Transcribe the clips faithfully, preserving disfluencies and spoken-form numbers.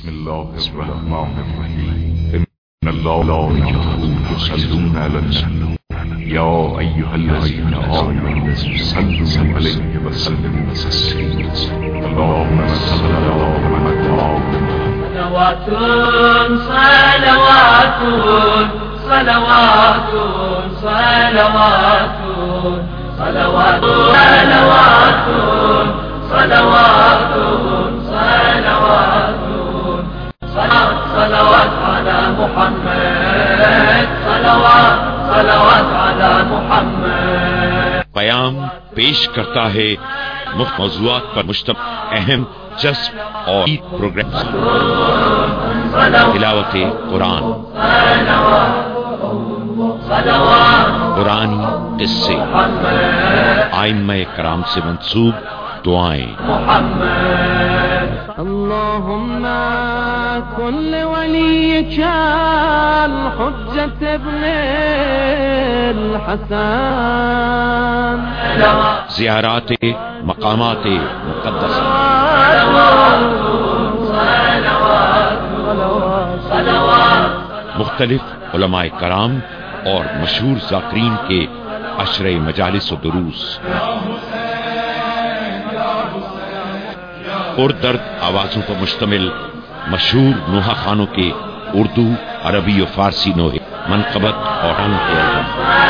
بسم الله الرحمن الرحيم إن الله وملائكته يصلون على النبي يا أيها الذين آمنوا صلوا عليه وسلموا تسليما اللهم صل على محمد صلوات صلوات صلوات صلوات صلوات صلوات صلوات صلوات صلوات على محمد صلوات صلوات على محمد. پیام پیش کرتا ہے مختلف موضوعات پر مشتمل اہم جذب اور پروگرام تلاوت قرآن، قرآنی قصے، ائمہ کرام سے منسوب دعائیں. اللهم كن لوليك الحجة ابن الحسن. زیارات مقامات مقدسہ، مختلف علماء کرام اور مشہور ذاکرین کے عشرے مجالس و دروس، اور درد آوازوں پر مشتمل مشہور نوحہ خانوں کے اردو، عربی و فارسی نوحے، منقبت اور رنگ کے البم،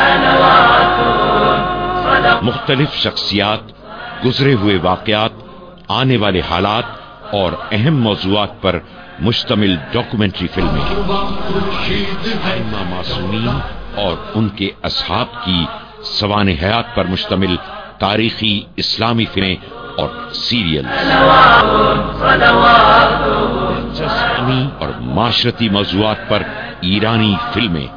مختلف شخصیات، گزرے ہوئے واقعات، آنے والے حالات اور اہم موضوعات پر مشتمل ڈاکومنٹری فلمیں، ائمہ معصومین اور ان کے اصحاب کی سوانح حیات پر مشتمل تاریخی اسلامی فلمیں اور سیریل، جسمانی اور معاشرتی موضوعات پر ایرانی فلمیں،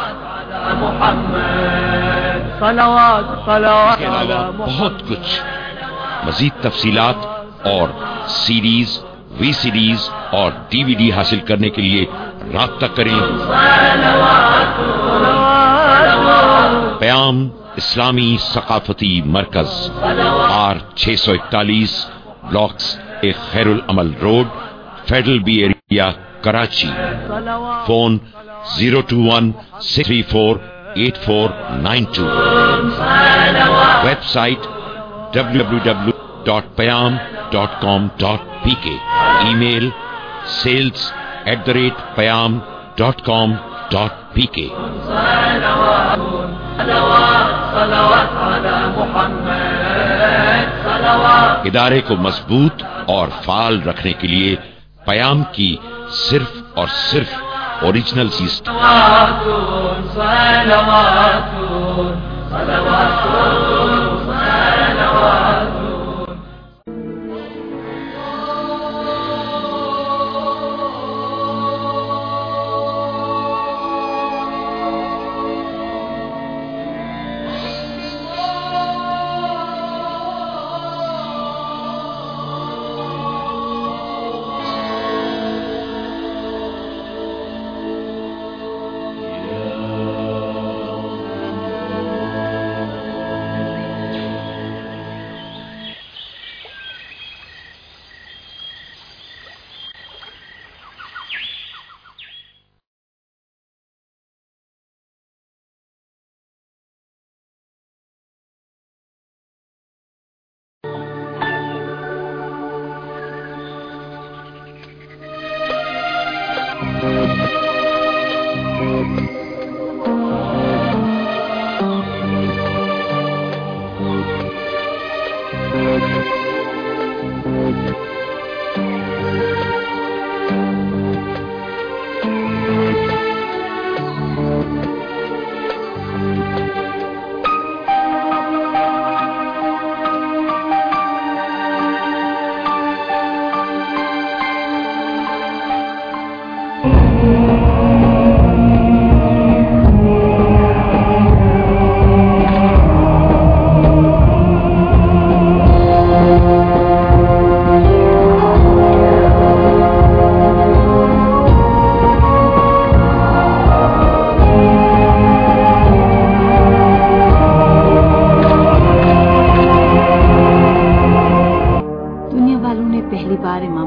بہت کچھ. مزید تفصیلات اور سیریز، وی سیریز اور ڈی وی ڈی حاصل کرنے کے لیے رابطہ کریں. پیام اسلامی ثقافتی مرکز، آر چھ سو اکتالیس، بلاکس ایک Khair Ulamal road, federal B area, Karachi. Phone zero two one six three four eight four nine two. Website W W W dot Payam dot com dot P K. Email sales at the rate Payam dot com dot P K. ادارے کو مضبوط اور فعال رکھنے کے لیے پیام کی صرف اور صرف اوریجنل چیز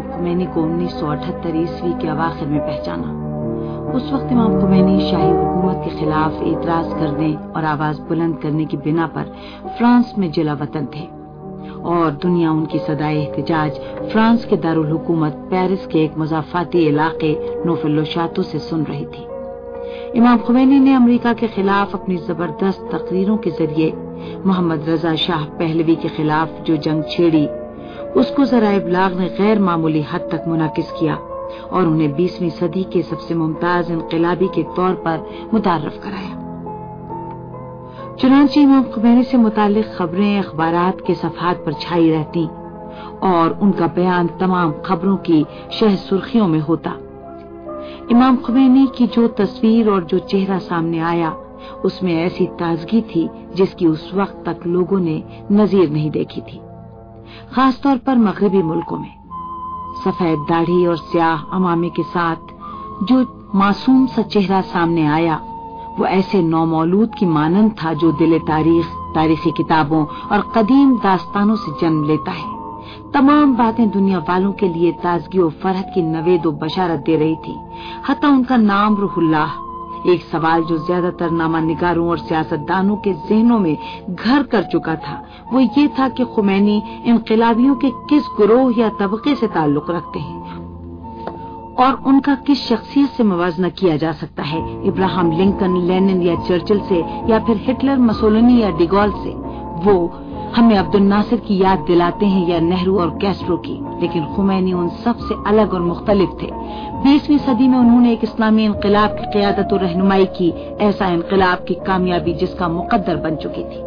خمینی کو انیس سو اٹھہتر عیسوی کے اواخر میں پہچانا۔ اس وقت امام خمینی شاہی حکومت کے خلاف اعتراض کرنے اور آواز بلند کرنے کی بنا پر فرانس میں جلا وطن تھے، اور دنیا ان کی صدائے احتجاج فرانس کے دارالحکومت پیرس کے ایک مضافاتی علاقے نوفل و شاتو سے سن رہی تھی۔ امام خمینی نے امریکہ کے خلاف اپنی زبردست تقریروں کے ذریعے محمد رضا شاہ پہلوی کے خلاف جو جنگ چھیڑی، اس کو ذرائع ابلاغ نے غیر معمولی حد تک منعکس کیا اور انہیں بیسویں صدی کے سب سے ممتاز انقلابی کے طور پر متعارف کرایا۔ چنانچہ امام خمینی سے متعلق خبریں اخبارات کے صفحات پر چھائی رہتی اور ان کا بیان تمام خبروں کی شہ سرخیوں میں ہوتا۔ امام خمینی کی جو تصویر اور جو چہرہ سامنے آیا، اس میں ایسی تازگی تھی جس کی اس وقت تک لوگوں نے نظیر نہیں دیکھی تھی، خاص طور پر مغربی ملکوں میں۔ سفید داڑھی اور سیاہ عمامے کے ساتھ جو معصوم سا چہرہ سامنے آیا، وہ ایسے نومولود کی مانند تھا جو دل تاریخ، تاریخی کتابوں اور قدیم داستانوں سے جنم لیتا ہے۔ تمام باتیں دنیا والوں کے لیے تازگی و فرحت کی نوید و بشارت دے رہی تھی، حتیٰ ان کا نام روح اللہ۔ ایک سوال جو زیادہ تر نامہ نگاروں اور سیاستدانوں کے ذہنوں میں گھر کر چکا تھا، وہ یہ تھا کہ خمینی انقلابیوں کے کس گروہ یا طبقے سے تعلق رکھتے ہیں اور ان کا کس شخصیت سے موازنہ کیا جا سکتا ہے، ابراہم لنکن، لینن یا چرچل سے، یا پھر ہٹلر، مسولینی یا ڈیگول سے۔ وہ ہمیں عبد الناصر کی یاد دلاتے ہیں یا نہرو اور کیسٹرو کی، لیکن خمینی ان سب سے الگ اور مختلف تھے۔ بیسویں صدی میں انہوں نے ایک اسلامی انقلاب کی قیادت و رہنمائی کی، ایسا انقلاب کی کامیابی جس کا مقدر بن چکی تھی۔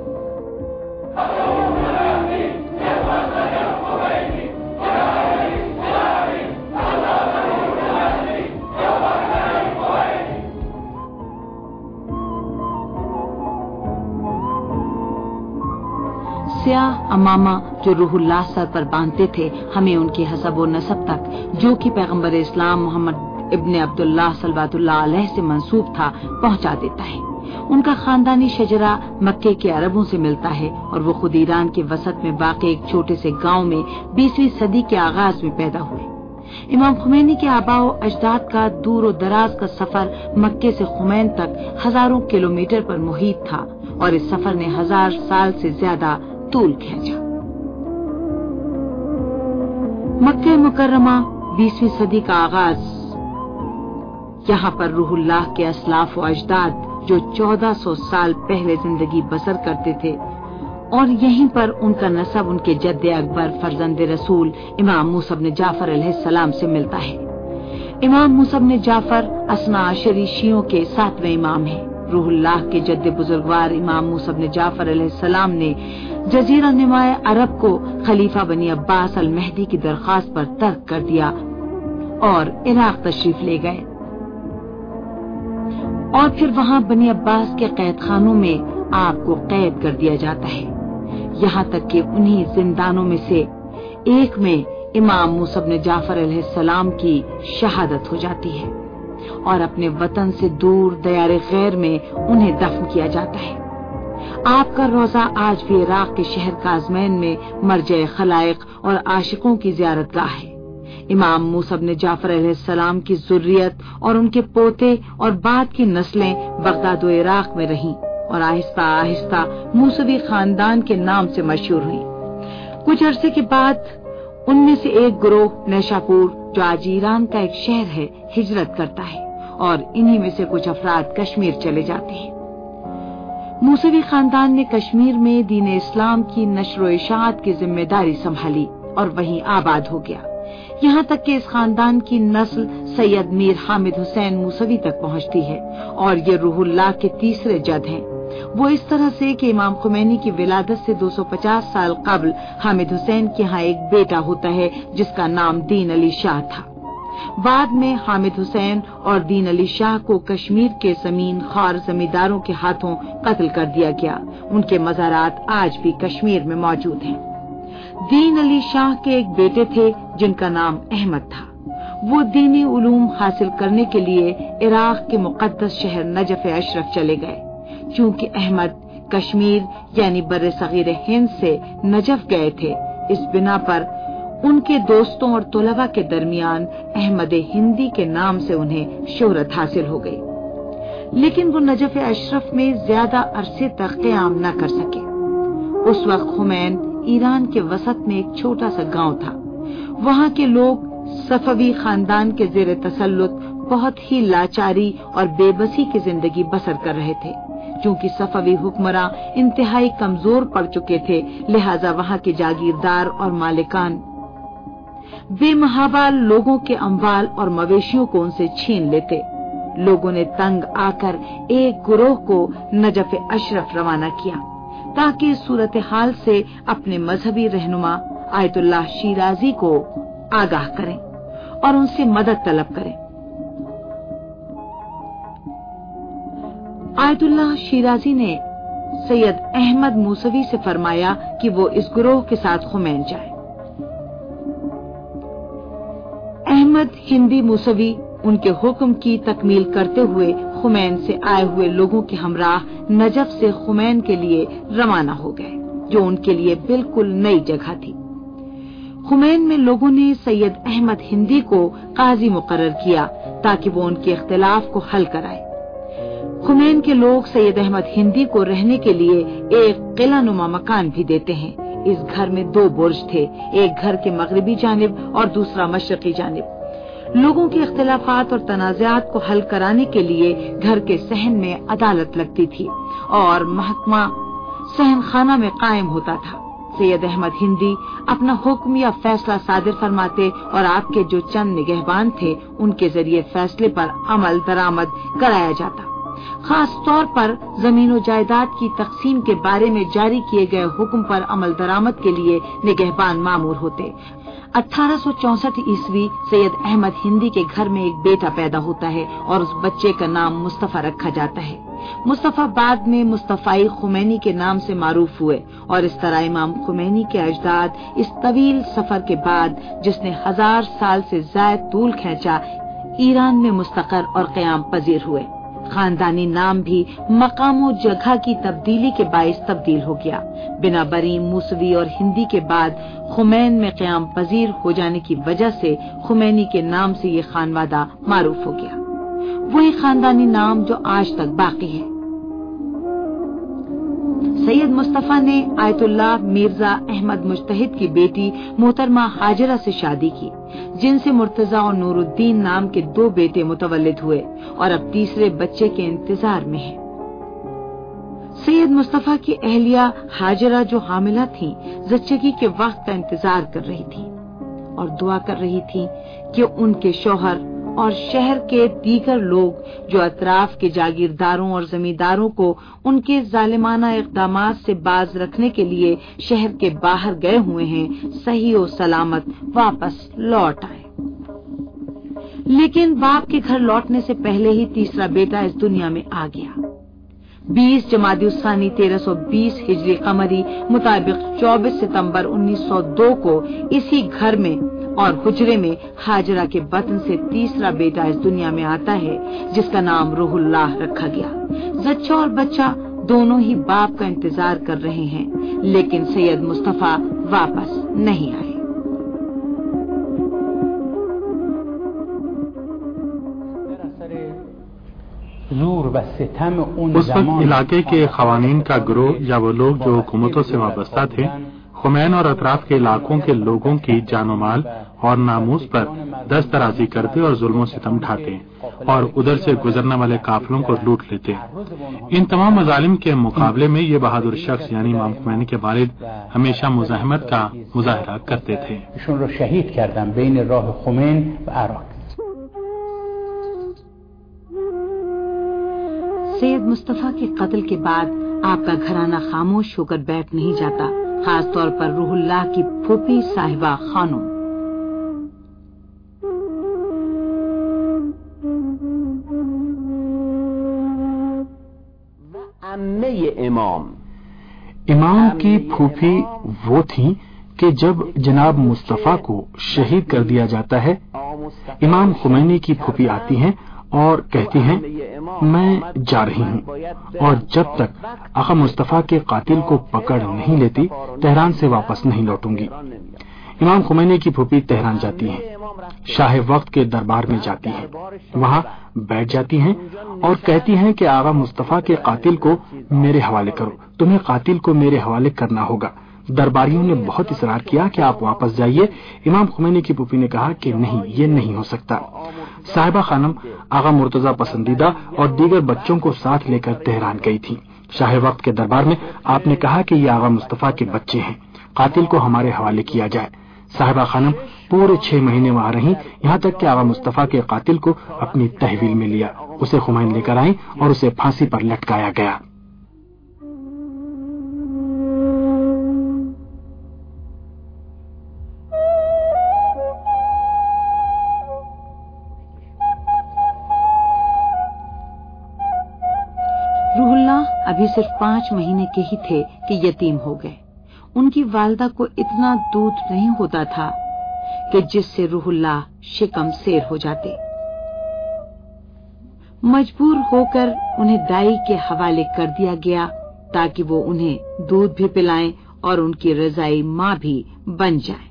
سیاہ امامہ جو روح اللہ سر پر باندھتے تھے، ہمیں ان کے حسب و نسب تک، جو کہ پیغمبر اسلام محمد ابن عبداللہ صلوات اللہ علیہ سے منسوب تھا، پہنچا دیتا ہے۔ ان کا خاندانی شجرہ مکے کے عربوں سے ملتا ہے اور وہ خود ایران کے وسط میں واقع ایک چھوٹے سے گاؤں میں بیسویں صدی کے آغاز میں پیدا ہوئے۔ امام خمینی کے آباء و اجداد کا دور و دراز کا سفر مکے سے خمین تک ہزاروں کلومیٹر پر محیط تھا، اور اس سفر نے ہزار سال سے زیادہ طول کھینچا۔ مکہ مکرمہ، بیسویں صدی کا آغاز۔ یہاں پر روح اللہ کے اسلاف و اجداد جو چودہ سو سال پہلے زندگی بسر کرتے تھے، اور یہیں پر ان کا نسب ان کے جد اکبر فرزند رسول امام موسیٰ بن جعفر علیہ السلام سے ملتا ہے۔ امام موسیٰ بن جعفر اثنا عشری شیعوں کے ساتویں امام ہیں۔ روح اللہ کے جد بزرگوار امام موسیٰ بن جعفر علیہ السلام نے جزیرہ نما عرب کو خلیفہ بنی عباس المہدی کی درخواست پر ترک کر دیا اور عراق تشریف لے گئے، اور پھر وہاں بنی عباس کے قید خانوں میں آپ کو قید کر دیا جاتا ہے، یہاں تک کہ انہی زندانوں میں سے ایک میں امام موسیٰ بن جعفر علیہ السلام کی شہادت ہو جاتی ہے، اور اپنے وطن سے دور دیار غیر میں انہیں دفن کیا جاتا ہے۔ آپ کا روضہ آج بھی عراق کے شہر کاظمین میں مرجع خلائق اور عاشقوں کی زیارت گاہ ہے۔ امام موسیٰ بن جعفر علیہ السلام کی ذریت اور ان کے پوتے اور بعد کی نسلیں بغداد و عراق میں رہیں اور آہستہ آہستہ موسوی خاندان کے نام سے مشہور ہوئی۔ کچھ عرصے کے بعد ان میں سے ایک گروہ نیشاپور، جو آج ایران کا ایک شہر ہے، ہجرت کرتا ہے، اور انہی میں سے کچھ افراد کشمیر چلے جاتے ہیں۔ موسوی خاندان نے کشمیر میں دین اسلام کی نشر و اشاعت کی ذمہ داری سنبھالی اور وہیں آباد ہو گیا، یہاں تک کہ اس خاندان کی نسل سید میر حامد حسین موسوی تک پہنچتی ہے، اور یہ روح اللہ کے تیسرے جد ہیں۔ وہ اس طرح سے کہ امام خمینی کی ولادت سے دو سو پچاس سال قبل حامد حسین کے ہاں ایک بیٹا ہوتا ہے جس کا نام دین علی شاہ تھا۔ بعد میں حامد حسین اور دین علی شاہ کو کشمیر کے زمین خوار زمینداروں کے ہاتھوں قتل کر دیا گیا۔ ان کے مزارات آج بھی کشمیر میں موجود ہیں۔ دین علی شاہ کے ایک بیٹے تھے جن کا نام احمد تھا۔ وہ دینی علوم حاصل کرنے کے لیے عراق کے مقدس شہر نجف اشرف چلے گئے۔ چونکہ احمد کشمیر یعنی بر صغیر ہند سے نجف گئے تھے، اس بنا پر ان کے دوستوں اور طلباء کے درمیان احمد ہندی کے نام سے انہیں شہرت حاصل ہو گئی، لیکن وہ نجف اشرف میں زیادہ عرصے تک قیام نہ کر سکے۔ اس وقت خمین ایران کے وسط میں ایک چھوٹا سا گاؤں تھا۔ وہاں کے لوگ صفوی خاندان کے زیر تسلط بہت ہی لاچاری اور بے بسی کی زندگی بسر کر رہے تھے۔ چونکہ صفوی حکمراں انتہائی کمزور پڑ چکے تھے، لہذا وہاں کے جاگیردار اور مالکان بے محابہ لوگوں کے اموال اور مویشیوں کو ان سے چھین لیتے۔ لوگوں نے تنگ آ کر ایک گروہ کو نجف اشرف روانہ کیا تاکہ اس صورتحال سے اپنے مذہبی رہنما آیت اللہ شیرازی کو آگاہ کریں اور ان سے مدد طلب کریں۔ آیت اللہ شیرازی نے سید احمد موسوی سے فرمایا کہ وہ اس گروہ کے ساتھ خمین جائے۔ احمد ہندی موسوی ان کے حکم کی تکمیل کرتے ہوئے خمین سے آئے ہوئے لوگوں کے ہمراہ نجف سے خمین کے لیے روانہ ہو گئے، جو ان کے لیے بالکل نئی جگہ تھی۔ خمین میں لوگوں نے سید احمد ہندی کو قاضی مقرر کیا تاکہ وہ ان کے اختلاف کو حل کرائے۔ خمین کے لوگ سید احمد ہندی کو رہنے کے لیے ایک قلعہ نما مکان بھی دیتے ہیں۔ اس گھر میں دو برج تھے، ایک گھر کے مغربی جانب اور دوسرا مشرقی جانب۔ لوگوں کے اختلافات اور تنازعات کو حل کرانے کے لیے گھر کے صحن میں عدالت لگتی تھی اور محکمہ صحن خانہ میں قائم ہوتا تھا۔ سید احمد ہندی اپنا حکم یا فیصلہ صادر فرماتے اور آپ کے جو چند نگہبان تھے ان کے ذریعے فیصلے پر عمل درآمد کرایا جاتا۔ خاص طور پر زمین و جائیداد کی تقسیم کے بارے میں جاری کیے گئے حکم پر عمل درآمد کے لیے نگہبان مامور ہوتے۔ اٹھارہ سو چونسٹھ عیسوی سید احمد ہندی کے گھر میں ایک بیٹا پیدا ہوتا ہے اور اس بچے کا نام مصطفیٰ رکھا جاتا ہے۔ مصطفیٰ بعد میں مصطفی خمینی کے نام سے معروف ہوئے اور اس طرح امام خمینی کے اجداد اس طویل سفر کے بعد جس نے ہزار سال سے زائد طول کھینچا ایران میں مستقر اور قیام پذیر ہوئے۔ خاندانی نام بھی مقام و جگہ کی تبدیلی کے باعث تبدیل ہو گیا۔ بنا بری موسوی اور ہندی کے بعد خمین میں قیام پذیر ہو جانے کی وجہ سے خمینی کے نام سے یہ خانوادہ معروف ہو گیا، وہی خاندانی نام جو آج تک باقی ہے۔ سید مصطفیٰ نے آیت اللہ مرزا احمد مجتہد کی بیٹی محترمہ ہاجرہ سے شادی کی، جن سے مرتضیٰ اور نور الدین نام کے دو بیٹے متولد ہوئے اور اب تیسرے بچے کے انتظار میں ہیں۔ سید مصطفیٰ کی اہلیہ ہاجرہ جو حاملہ تھیں، زچگی کے وقت کا انتظار کر رہی تھی اور دعا کر رہی تھی کہ ان کے شوہر اور شہر کے دیگر لوگ جو اطراف کے جاگیرداروں اور زمینداروں کو ان کے ظالمانہ اقدامات سے باز رکھنے کے لیے شہر کے باہر گئے ہوئے ہیں، صحیح و سلامت واپس لوٹ آئے۔ لیکن باپ کے گھر لوٹنے سے پہلے ہی تیسرا بیٹا اس دنیا میں آ گیا۔ بیس جمادی الثانی تیرہ سو بیس ہجری قمری مطابق چوبیس ستمبر انیس سو دو کو اسی گھر میں اور حجرے میں ہاجرہ کے بطن سے تیسرا بیٹا اس دنیا میں آتا ہے، جس کا نام روح اللہ رکھا گیا۔ زچہ اور بچہ دونوں ہی باپ کا انتظار کر رہے ہیں، لیکن سید مصطفیٰ واپس نہیں آئے۔ اس وقت علاقے کے قوانین کا گروہ یا وہ لوگ جو حکومتوں سے وابستہ تھے، خمین اور اطراف کے علاقوں کے لوگوں کی جان و مال اور ناموس پر دست درازی کرتے اور ظلم و ستم ڈھاتے اور ادھر سے گزرنے والے قافلوں کو لوٹ لیتے۔ ان تمام مظالم کے مقابلے میں یہ بہادر شخص یعنی امام خمینی کے والد ہمیشہ مزاحمت کا مظاہرہ کرتے تھے۔ شہید کردن بین راه خمین و عراق۔ سید مصطفیٰ کے قتل کے بعد آپ کا گھرانہ خاموش ہو کر بیٹھ نہیں جاتا، خاص طور پر روح اللہ کی پھوپھی صاحبہ خانم۔ امام امام کی پھوپھی وہ تھی کہ جب جناب مصطفیٰ کو شہید کر دیا جاتا ہے، امام خمینی کی پھوپھی آتی ہیں اور کہتی ہیں میں جا رہی ہوں، اور جب تک آقا مصطفیٰ کے قاتل کو پکڑ نہیں لیتی تہران سے واپس نہیں لوٹوں گی۔ امام خمینی کی پھوپھی تہران جاتی ہیں، شاہ وقت کے دربار میں جاتی ہیں، وہاں بیٹھ جاتی ہیں اور کہتی ہیں کہ آغا مصطفیٰ کے قاتل کو میرے حوالے کرو، تمہیں قاتل کو میرے حوالے کرنا ہوگا۔ درباریوں نے بہت اصرار کیا کہ آپ واپس جائیے۔ امام خمینی کی پھوپھی نے کہا کہ نہیں، یہ نہیں ہو سکتا۔ صاحبہ خانم آغا مرتضی پسندیدہ اور دیگر بچوں کو ساتھ لے کر تہران گئی تھی۔ شاہ وقت کے دربار میں آپ نے کہا کہ یہ آغا مصطفیٰ کے بچے ہیں، قاتل کو ہمارے حوالے کیا جائے۔ صاحبہ خانم پورے چھ مہینے وہاں رہیں، یہاں تک کہ آغا مصطفیٰ کے قاتل کو اپنی تحویل میں لیا، اسے خمین لے کر آئیں اور اسے پھانسی پر لٹکایا گیا۔ روح اللہ ابھی صرف پانچ مہینے کے ہی تھے کہ یتیم ہو گئے۔ ان کی والدہ کو اتنا دودھ نہیں ہوتا تھا کہ جس سے روح اللہ شکم سیر ہو جاتے۔ مجبور ہو کر انہیں دائی کے حوالے کر دیا گیا تاکہ وہ انہیں دودھ بھی پلائیں اور ان کی رضائی ماں بھی بن جائیں۔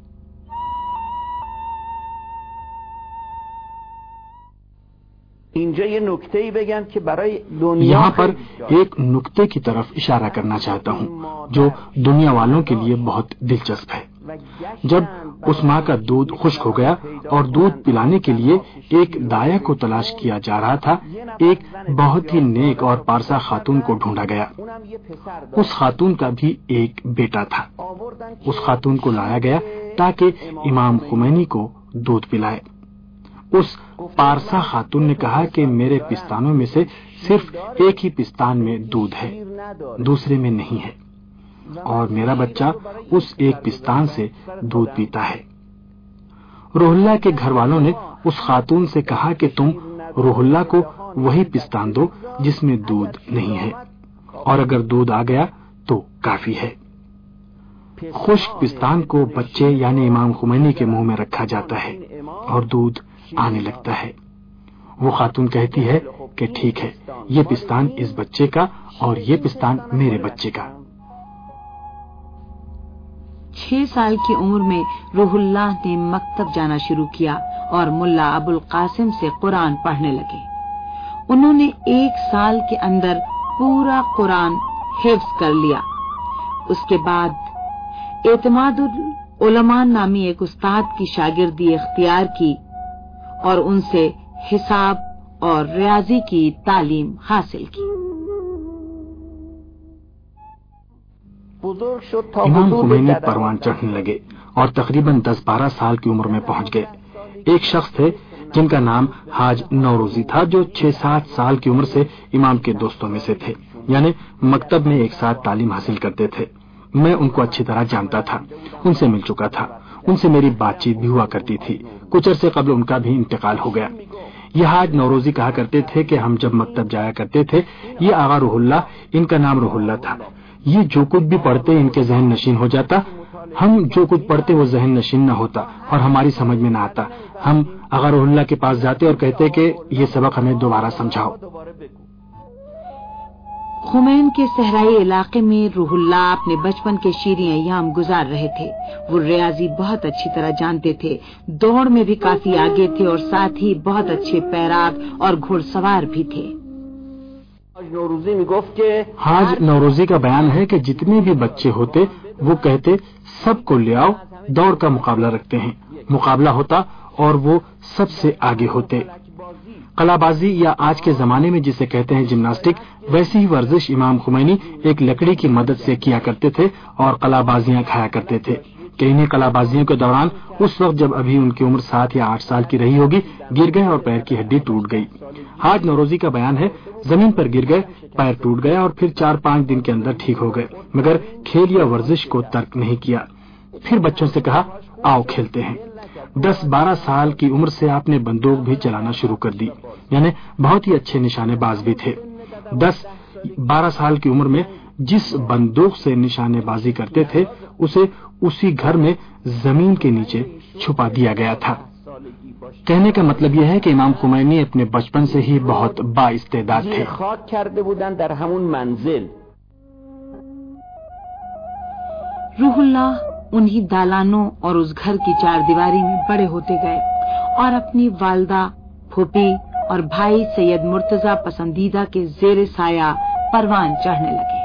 یہاں پر ایک نکتے کی طرف اشارہ کرنا چاہتا ہوں جو دنیا والوں کے لیے بہت دلچسپ ہے۔ جب اس ماں کا دودھ خشک ہو گیا اور دودھ پلانے کے لیے ایک دایا کو تلاش کیا جا رہا تھا، ایک بہت ہی نیک اور پارسا خاتون کو ڈھونڈا گیا۔ اس خاتون کا بھی ایک بیٹا تھا۔ اس خاتون کو لایا گیا تاکہ امام خمینی کو دودھ پلائے۔ اس پارسا خاتون نے کہا کہ میرے پستانوں میں سے صرف ایک ہی پستان میں دودھ ہے، دوسرے میں نہیں ہے، اور میرا بچہ اس ایک پستان سے دودھ پیتا ہے۔ روح اللہ کے گھر والوں نے اس خاتون سے کہا کہ تم روح اللہ کو وہی پستان دو جس میں دودھ نہیں ہے، اور اگر دودھ آ گیا تو کافی ہے۔ خشک پستان کو بچے یعنی امام خمینی کے منہ میں رکھا جاتا ہے اور دودھ آنے لگتا ہے۔ وہ خاتون کہتی ہے کہ ٹھیک ہے، یہ پستان اس بچے کا اور یہ پستان میرے بچے کا۔ چھ سال کی عمر میں روح اللہ نے مکتب جانا شروع کیا اور ملا ابو القاسم سے قرآن پڑھنے لگے۔ انہوں نے ایک سال کے اندر پورا قرآن حفظ کر لیا۔ اس کے بعد اعتماد العلماء نامی ایک استاد کی شاگردی اختیار کی اور ان سے حساب اور ریاضی کی تعلیم حاصل کی۔ امام خمینی پروان چڑھنے لگے اور تقریباً دس بارہ سال کی عمر میں پہنچ گئے۔ ایک شخص تھے جن کا نام حاج نوروزی تھا، جو چھ سات سال کی عمر سے امام کے دوستوں میں سے تھے، یعنی مکتب میں ایک ساتھ تعلیم حاصل کرتے تھے۔ میں ان کو اچھی طرح جانتا تھا، ان سے مل چکا تھا، ان سے میری بات چیت بھی ہوا کرتی تھی۔ کچھ عرصے قبل ان کا بھی انتقال ہو گیا۔ یہ حاج نوروزی کہا کرتے تھے کہ ہم جب مکتب جایا کرتے تھے، یہ آغا روح اللہ، ان کا نام روح اللہ تھا، یہ جو کچھ بھی پڑھتے ان کے ذہن نشین ہو جاتا، ہم جو کچھ پڑھتے وہ ذہن نشین نہ ہوتا اور ہماری سمجھ میں نہ آتا۔ ہم آغا روح اللہ کے پاس جاتے اور کہتے کہ یہ سبق ہمیں دوبارہ سمجھاؤ۔ خمین کے صحرائی علاقے میں روح اللہ اپنے بچپن کے شیریں ایام گزار رہے تھے۔ وہ ریاضی بہت اچھی طرح جانتے تھے، دوڑ میں بھی کافی آگے تھے اور ساتھ ہی بہت اچھے پیراگ اور گھوڑ سوار بھی تھے۔ حاج نوروزی کا بیان ہے کہ جتنے بھی بچے ہوتے وہ کہتے سب کو لے آؤ، دوڑ کا مقابلہ رکھتے ہیں۔ مقابلہ ہوتا اور وہ سب سے آگے ہوتے۔ قلعہ بازی یا آج کے زمانے میں جسے کہتے ہیں جمناسٹک، ویسی ہی ورزش امام خمینی ایک لکڑی کی مدد سے کیا کرتے تھے اور قلعہ بازیاں کھایا کرتے تھے کہ انہیں قلعہ بازیوں کے دوران اس وقت جب ابھی ان کی عمر سات یا آٹھ سال کی رہی ہوگی، گر گئے اور پیر کی ہڈی ٹوٹ گئی۔ حاج نوروزی کا بیان ہے زمین پر گر گئے، پیر ٹوٹ گیا اور پھر چار پانچ دن کے اندر ٹھیک ہو گئے، مگر کھیل یا ورزش کو ترک نہیں کیا۔ پھر بچوں سے کہا آؤ کھیلتے ہیں۔ دس بارہ سال کی عمر سے آپ نے بندوق بھی چلانا شروع کر دی، یعنی بہت ہی اچھے نشانے باز بھی تھے۔ دس بارہ سال کی عمر میں جس بندوق سے نشانے بازی کرتے تھے اسے اسی گھر میں زمین کے نیچے چھپا دیا گیا تھا۔ کہنے کا مطلب یہ ہے کہ امام خمینی اپنے بچپن سے ہی بہت بااستعداد تھے۔ روح اللہ उन्हीं दालानों और उस घर की चार दीवारी में बड़े होते गए और अपनी वालदा, फूफी और भाई सैयद मुर्तजा पसंदीदा के जेर साया परवान चढ़ने लगे।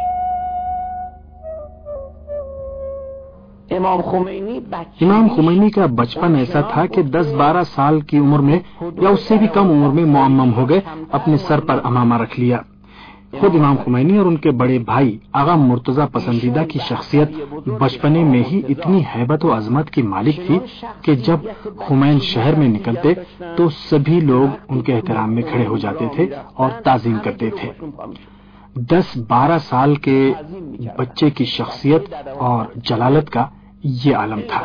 इमाम खुमैनी का बचपन ऐसा था कि दस बारह साल की उम्र में या उससे भी कम उम्र में मुअम्मम हो गए, अपने सर पर अमामा रख लिया। खुद इमाम खुमैनी और उनके बड़े भाई आगा मुर्तजा पसंदीदा की शख्सियत बचपने में ही इतनी हैबत और अजमत की मालिक थी कि जब खुमैन शहर में निकलते तो सभी लोग उनके एहतराम में खड़े हो जाते थे और ताज़ीम करते थे। दस बारह साल के बच्चे की शख्सियत और जलालत का ये आलम था।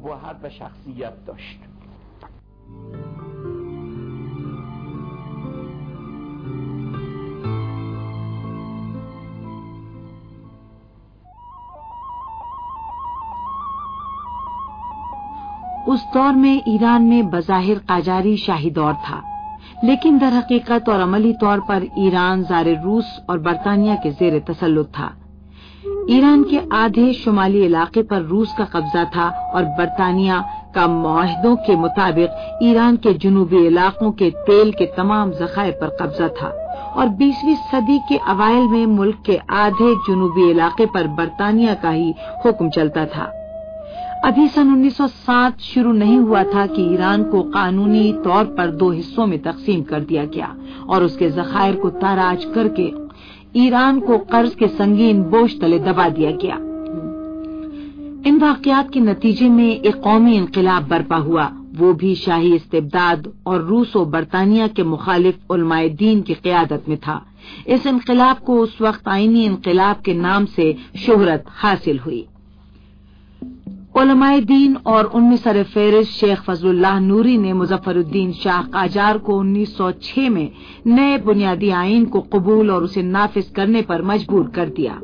उस दौर में ईरान में बज़ाहिर काजारी शाही दौर था, लेकिन दर हकीकत और अमली तौर पर ईरान ज़ारे रूस और बरतानिया के जेर तसल्लुत था। ईरान के आधे शुमाली इलाके पर रूस का कब्जा था और बरतानिया का मुआहदों के मुताबिक ईरान के जुनूबी इलाकों के तेल के तमाम ज़खायर पर कब्जा था और बीसवीं सदी के अवाइल में मुल्क के आधे जुनूबी इलाके पर बरतानिया का ही हुक्म चलता था। अभी सन उन्नीस सौ सात शुरू नहीं हुआ था कि ईरान को कानूनी तौर पर दो हिस्सों में तकसीम कर दिया गया और उसके ज़खायर को ताराज करके ईरान को कर्ज के संगीन बोझ तले दबा दिया गया। इन वाक़यात के नतीजे में एक कौमी इनकलाब बर्पा हुआ, वो भी शाही इस्तिबदाद और रूस और बरतानिया के मुखालिफ उलमाए दीन की क़यादत में था। इस इनकलाब को उस वक्त आईनी इनकलाब के नाम से शोहरत हासिल हुई। उलमाए दीन और उनमें सर फेहरिस्त शेख फजलुल्लाह नूरी ने मुजफ्फरुद्दीन शाह काजार को उन्नीस सौ छह में नए बुनियादी आईन को कबूल और उसे नाफिज करने पर मजबूर कर दिया।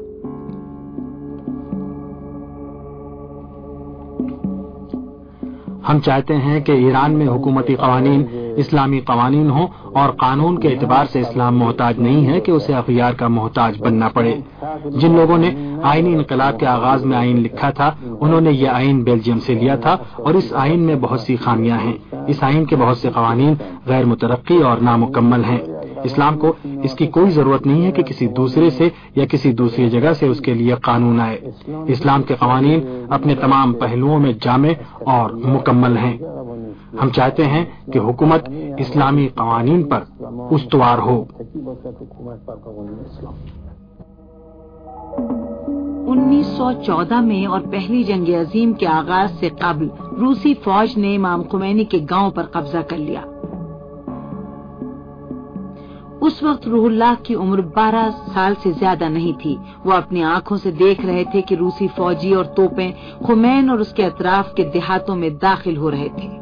हम चाहते हैं कि ईरान में हुकूमती कवानीन इस्लामी कवानीन हो और कानून के एतबार से इस्लाम मोहताज नहीं है कि उसे अखियार का मोहताज बनना पड़े। जिन लोगों ने आईनी इनकलाब के आगाज में आईन लिखा था, उन्होंने ये आईन बेल्जियम से लिया था और इस आईन में बहुत सी खामियां हैं। इस आईन के बहुत से कवानीन गैर मुतरक्की और नामुकम्मल हैं। इस्लाम को इसकी कोई जरूरत नहीं है कि किसी दूसरे से या किसी दूसरी जगह से उसके लिए कानून आए। इस्लाम के कवानीन अपने तमाम पहलुओं में जामे और मुकम्मल हैं। हम चाहते हैं कि हुकूमत इस्लामी कवानीन पर उस्तवार हो। उन्नीस सौ चौदह में और पहली जंग अजीम के आगाज से कबल रूसी फौज ने इमाम खुमैनी के गांव पर कब्जा कर लिया। उस वक्त रूहुल्लाह की उम्र बारह साल से ज्यादा नहीं थी। वो अपनी आंखों से देख रहे थे कि रूसी फौजी और तोपें खुमैन और उसके अतराफ के देहातों में दाखिल हो रहे थे।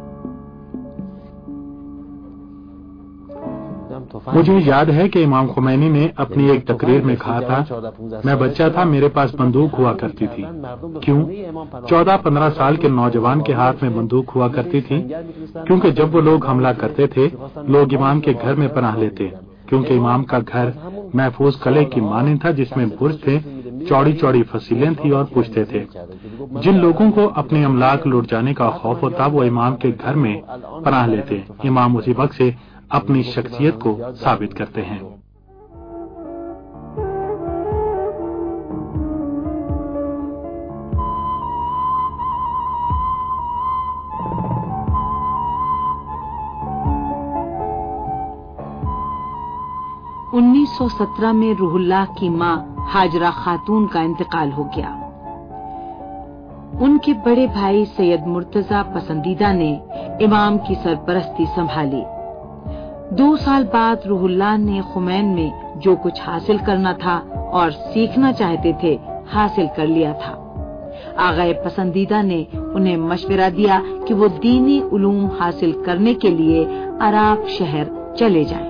मुझे याद है कि इमाम खुमैनी ने अपनी एक तकरीर में कहा था, मैं बच्चा था, मेरे पास बंदूक हुआ करती थी। क्यों? चौदह पंद्रह साल के नौजवान के हाथ में बंदूक हुआ करती थी, क्योंकि जब वो लोग हमला करते थे, लोग इमाम के घर में पनाह लेते, क्योंकि इमाम का घर महफूज किले की मानंद था, जिसमें बुर्ज थे, चौड़ी चौड़ी फसीलें थी और पुश्ते थे। जिन लोगों को अपने अमलाक लुट जाने का खौफ होता, वो इमाम के घर में पनाह लेते। इमाम उसी वक्त से अपनी शख्सियत को साबित करते हैं। उन्नीस सौ सत्रह में रूहुल्लाह की मां हाजरा खातून का इंतकाल हो गया। उनके बड़े भाई सैयद मुर्तजा पसंदीदा ने इमाम की सरपरस्ती संभाली। दो साल बाद रूहुल्लाह ने खुमैन में जो कुछ हासिल करना था और सीखना चाहते थे, हासिल कर लिया था। आगाए पसंदीदा ने उन्हें मशवरा दिया कि वो दीनी उलूम हासिल करने के लिए अराक शहर चले जाएं।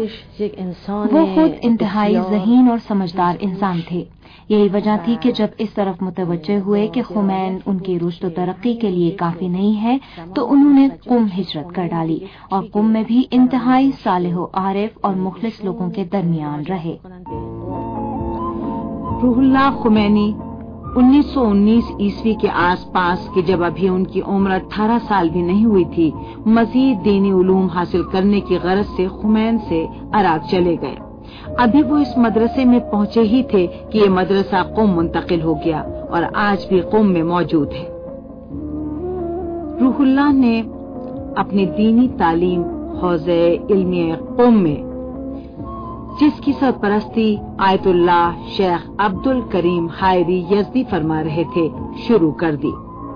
وہ خود انتہائی ذہین اور سمجھدار انسان تھے. یہی وجہ تھی کہ جب اس طرف متوجہ ہوئے کہ خمین ان کی رشد و ترقی کے لیے کافی نہیں ہے تو انہوں نے قم ہجرت کر ڈالی اور قم میں بھی انتہائی صالح و عارف اور مخلص لوگوں کے درمیان رہے. روح اللہ خمینی انیس سو انیس عیسوی کے آس پاس کہ جب ابھی ان کی عمر اٹھارہ سال بھی نہیں ہوئی تھی، مزید دینی علوم حاصل کرنے کی غرض سے خمین سے عراق چلے گئے. ابھی وہ اس مدرسے میں پہنچے ہی تھے کہ یہ مدرسہ قم منتقل ہو گیا اور آج بھی قم میں موجود ہے. روح اللہ نے اپنی دینی تعلیم حوزہ علمیہ قم میں، جس کی سرپرستی آیت اللہ شیخ عبد الکریم حائری یزدی فرما رہے تھے، شروع کر دی.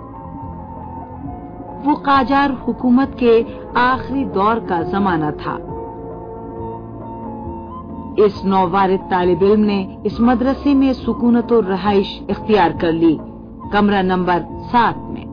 وہ قاجار حکومت کے آخری دور کا زمانہ تھا. اس نووارد طالب علم نے اس مدرسے میں سکونت و رہائش اختیار کر لی، کمرہ نمبر سات میں.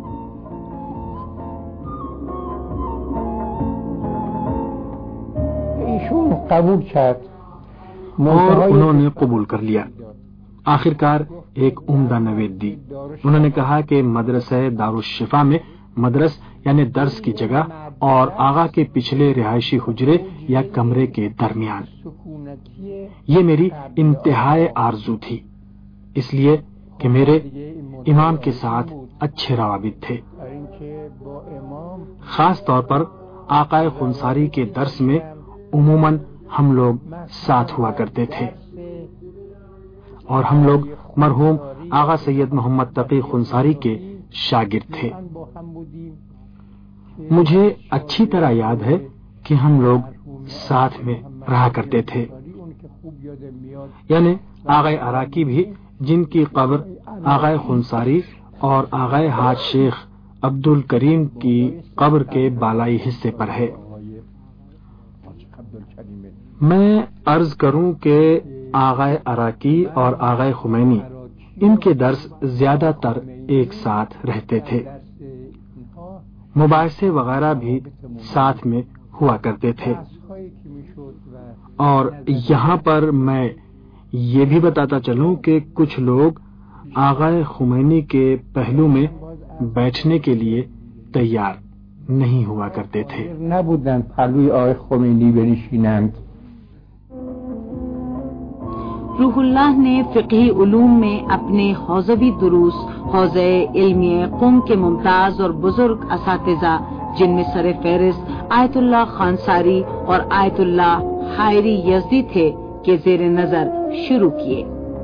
قبول کرد اور انہوں نے قبول کر لیا. آخرکار ایک عمدہ نوید دی. انہوں نے کہا کہ مدرسہ دارالشفا میں مدرس یعنی درس کی جگہ اور آغا کے پچھلے رہائشی حجرے یا کمرے کے درمیان. یہ میری انتہائی آرزو تھی، اس لیے کہ میرے امام کے ساتھ اچھے روابط تھے. خاص طور پر آقائے خنساری کے درس میں عموماً ہم لوگ ساتھ ہوا کرتے تھے اور ہم لوگ مرحوم آغا سید محمد تقی خنساری کے شاگرد تھے. مجھے اچھی طرح یاد ہے کہ ہم لوگ ساتھ میں رہا کرتے تھے. یعنی آغا عراقی بھی، جن کی قبر آغا خنساری اور آغا حاج شیخ عبد الکریم کی قبر کے بالائی حصے پر ہے. میں عرض کروں کہ آغا عراقی اور آغا خمینی ان کے درس زیادہ تر ایک ساتھ رہتے تھے. مباحثے وغیرہ بھی ساتھ میں ہوا کرتے تھے. اور یہاں پر میں یہ بھی بتاتا چلوں کہ کچھ لوگ آغا خمینی کے پہلو میں بیٹھنے کے لیے تیار نہیں ہوا کرتے تھے. روح اللہ نے فقہی علوم میں اپنے حوزوی دروس حوزہ علمیہ قم کے ممتاز اور بزرگ اساتذہ، جن میں سر فہرست آیت اللہ خانساری اور آیت اللہ حائری یزدی تھے، کے زیر نظر شروع کیے.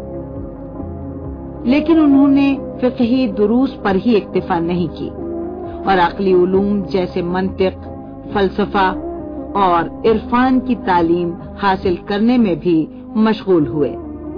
لیکن انہوں نے فقہی دروس پر ہی اکتفا نہیں کی اور عقلی علوم جیسے منطق، فلسفہ اور عرفان کی تعلیم حاصل کرنے میں بھی مشغول ہوئے.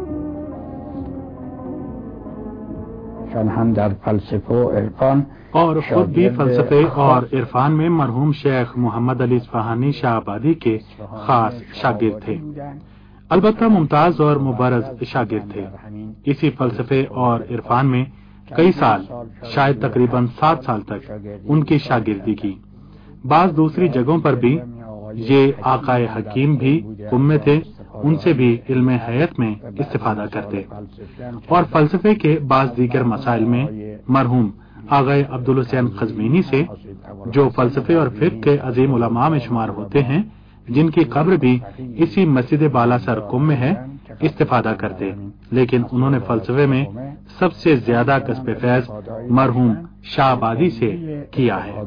ہم در فلسفہ و عرفان اور خود بھی فلسفے اور عرفان میں مرحوم شیخ محمد علی اصفہانی شاہ آبادی کے خاص شاگرد تھے. البتہ ممتاز اور مبرز شاگرد تھے. اسی فلسفے اور عرفان میں کئی سال، شاید تقریباً سات سال تک ان کی شاگردی کی. بعض دوسری جگہوں پر بھی یہ آقائے حکیم بھی قم میں تھے، ان سے بھی علم حیات میں استفادہ کرتے. اور فلسفے کے بعض دیگر مسائل میں مرحوم آغا عبدالحسین قزوینی سے، جو فلسفے اور فقہ کے عظیم علماء میں شمار ہوتے ہیں، جن کی قبر بھی اسی مسجد بالا سر قم میں ہے، استفادہ کرتے. لیکن انہوں نے فلسفے میں سب سے زیادہ کسب فیض مرحوم شاہ آبادی سے کیا ہے.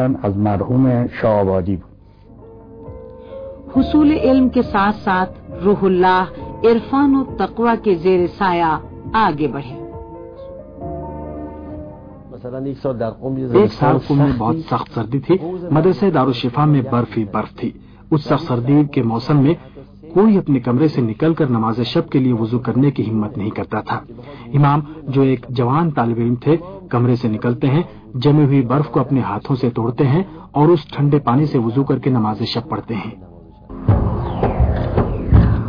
حصول علم کے ساتھ ساتھ روح اللہ عرفان و تقوی کے زیر سایہ آگے بڑھے. ایک سال قم میں بہت سخت سردی تھی. مدرسہ دارالشفا میں برف ہی برف تھی. اس سخت سردی کے موسم میں کوئی اپنے کمرے سے نکل کر نماز شب کے لیے وضو کرنے کی ہمت نہیں کرتا تھا. امام، جو ایک جوان طالب علم تھے، کمرے سے نکلتے ہیں، جمی ہوئی برف کو اپنے ہاتھوں سے توڑتے ہیں اور اس ٹھنڈے پانی سے وضو کر کے نماز شب پڑھتے ہیں.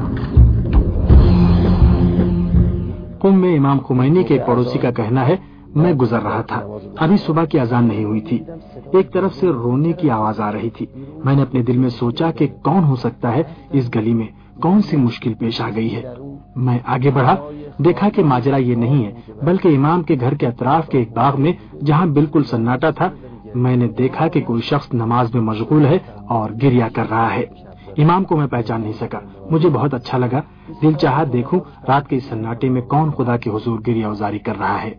قم میں امام خمینی کے ایک پڑوسی کا کہنا ہے، میں گزر رہا تھا، ابھی صبح کی اذان نہیں ہوئی تھی، ایک طرف سے رونے کی آواز آ رہی تھی۔ میں نے اپنے دل میں سوچا کہ کون ہو سکتا ہے، اس گلی میں کون سی مشکل پیش آ گئی ہے۔ میں آگے بڑھا، دیکھا کہ ماجرا یہ نہیں ہے، بلکہ امام کے گھر کے اطراف کے ایک باغ میں جہاں بالکل سناٹا تھا، میں نے دیکھا کہ کوئی شخص نماز میں مشغول ہے اور گریہ کر رہا ہے۔ امام کو میں پہچان نہیں سکا، مجھے بہت اچھا لگا، دل چاہا دیکھوں رات کے اس سناٹے میں کون خدا کے حضور گریہ ازاری کر رہا ہے۔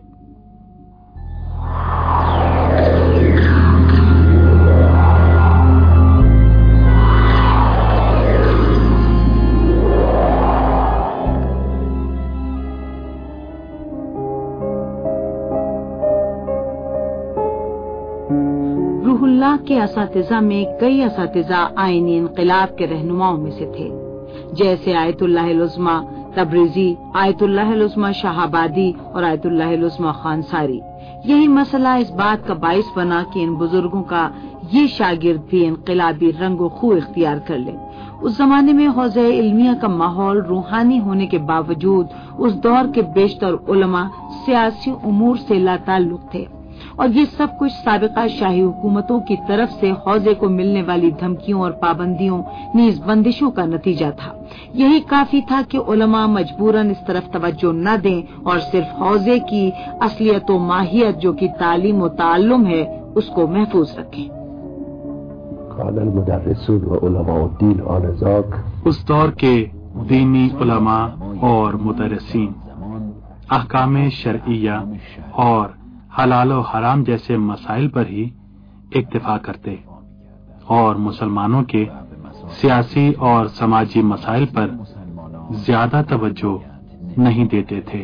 روح اللہ کے اساتذہ میں کئی اساتذہ آئینی انقلاب کے رہنماؤں میں سے تھے، جیسے آیت اللہ العظمی تبریزی، آیت اللہ العظمی شاہ آبادی اور آیت اللہ العظمی خانساری۔ یہی مسئلہ اس بات کا باعث بنا کہ ان بزرگوں کا یہ شاگرد بھی انقلابی رنگ و خو اختیار کر لے۔ اس زمانے میں حوزہ علمیہ کا ماحول روحانی ہونے کے باوجود اس دور کے بیشتر علماء سیاسی امور سے لا تعلق تھے، اور یہ سب کچھ سابقہ شاہی حکومتوں کی طرف سے حوزے کو ملنے والی دھمکیوں اور پابندیوں نیز بندشوں کا نتیجہ تھا۔ یہی کافی تھا کہ علماء مجبوراً اس طرف توجہ نہ دیں اور صرف حوزے کی اصلیت و ماہیت جو کہ تعلیم و تعلم ہے اس کو محفوظ رکھیں۔ اس دور کے دینی علماء اور مدرسین احکام شرعیہ اور حلال و حرام جیسے مسائل پر ہی اکتفا کرتے اور مسلمانوں کے سیاسی اور سماجی مسائل پر زیادہ توجہ نہیں دیتے تھے۔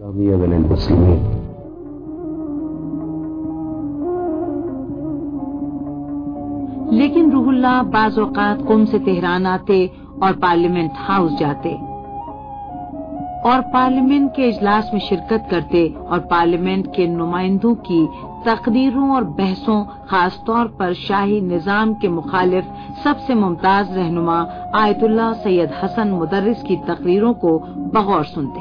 لیکن روح اللہ بعض اوقات قم سے تہران آتے اور پارلیمنٹ ہاؤس جاتے اور پارلیمنٹ کے اجلاس میں شرکت کرتے اور پارلیمنٹ کے نمائندوں کی تقریروں اور بحثوں، خاص طور پر شاہی نظام کے مخالف سب سے ممتاز رہنما آیت اللہ سید حسن مدرس کی تقریروں کو بغور سنتے۔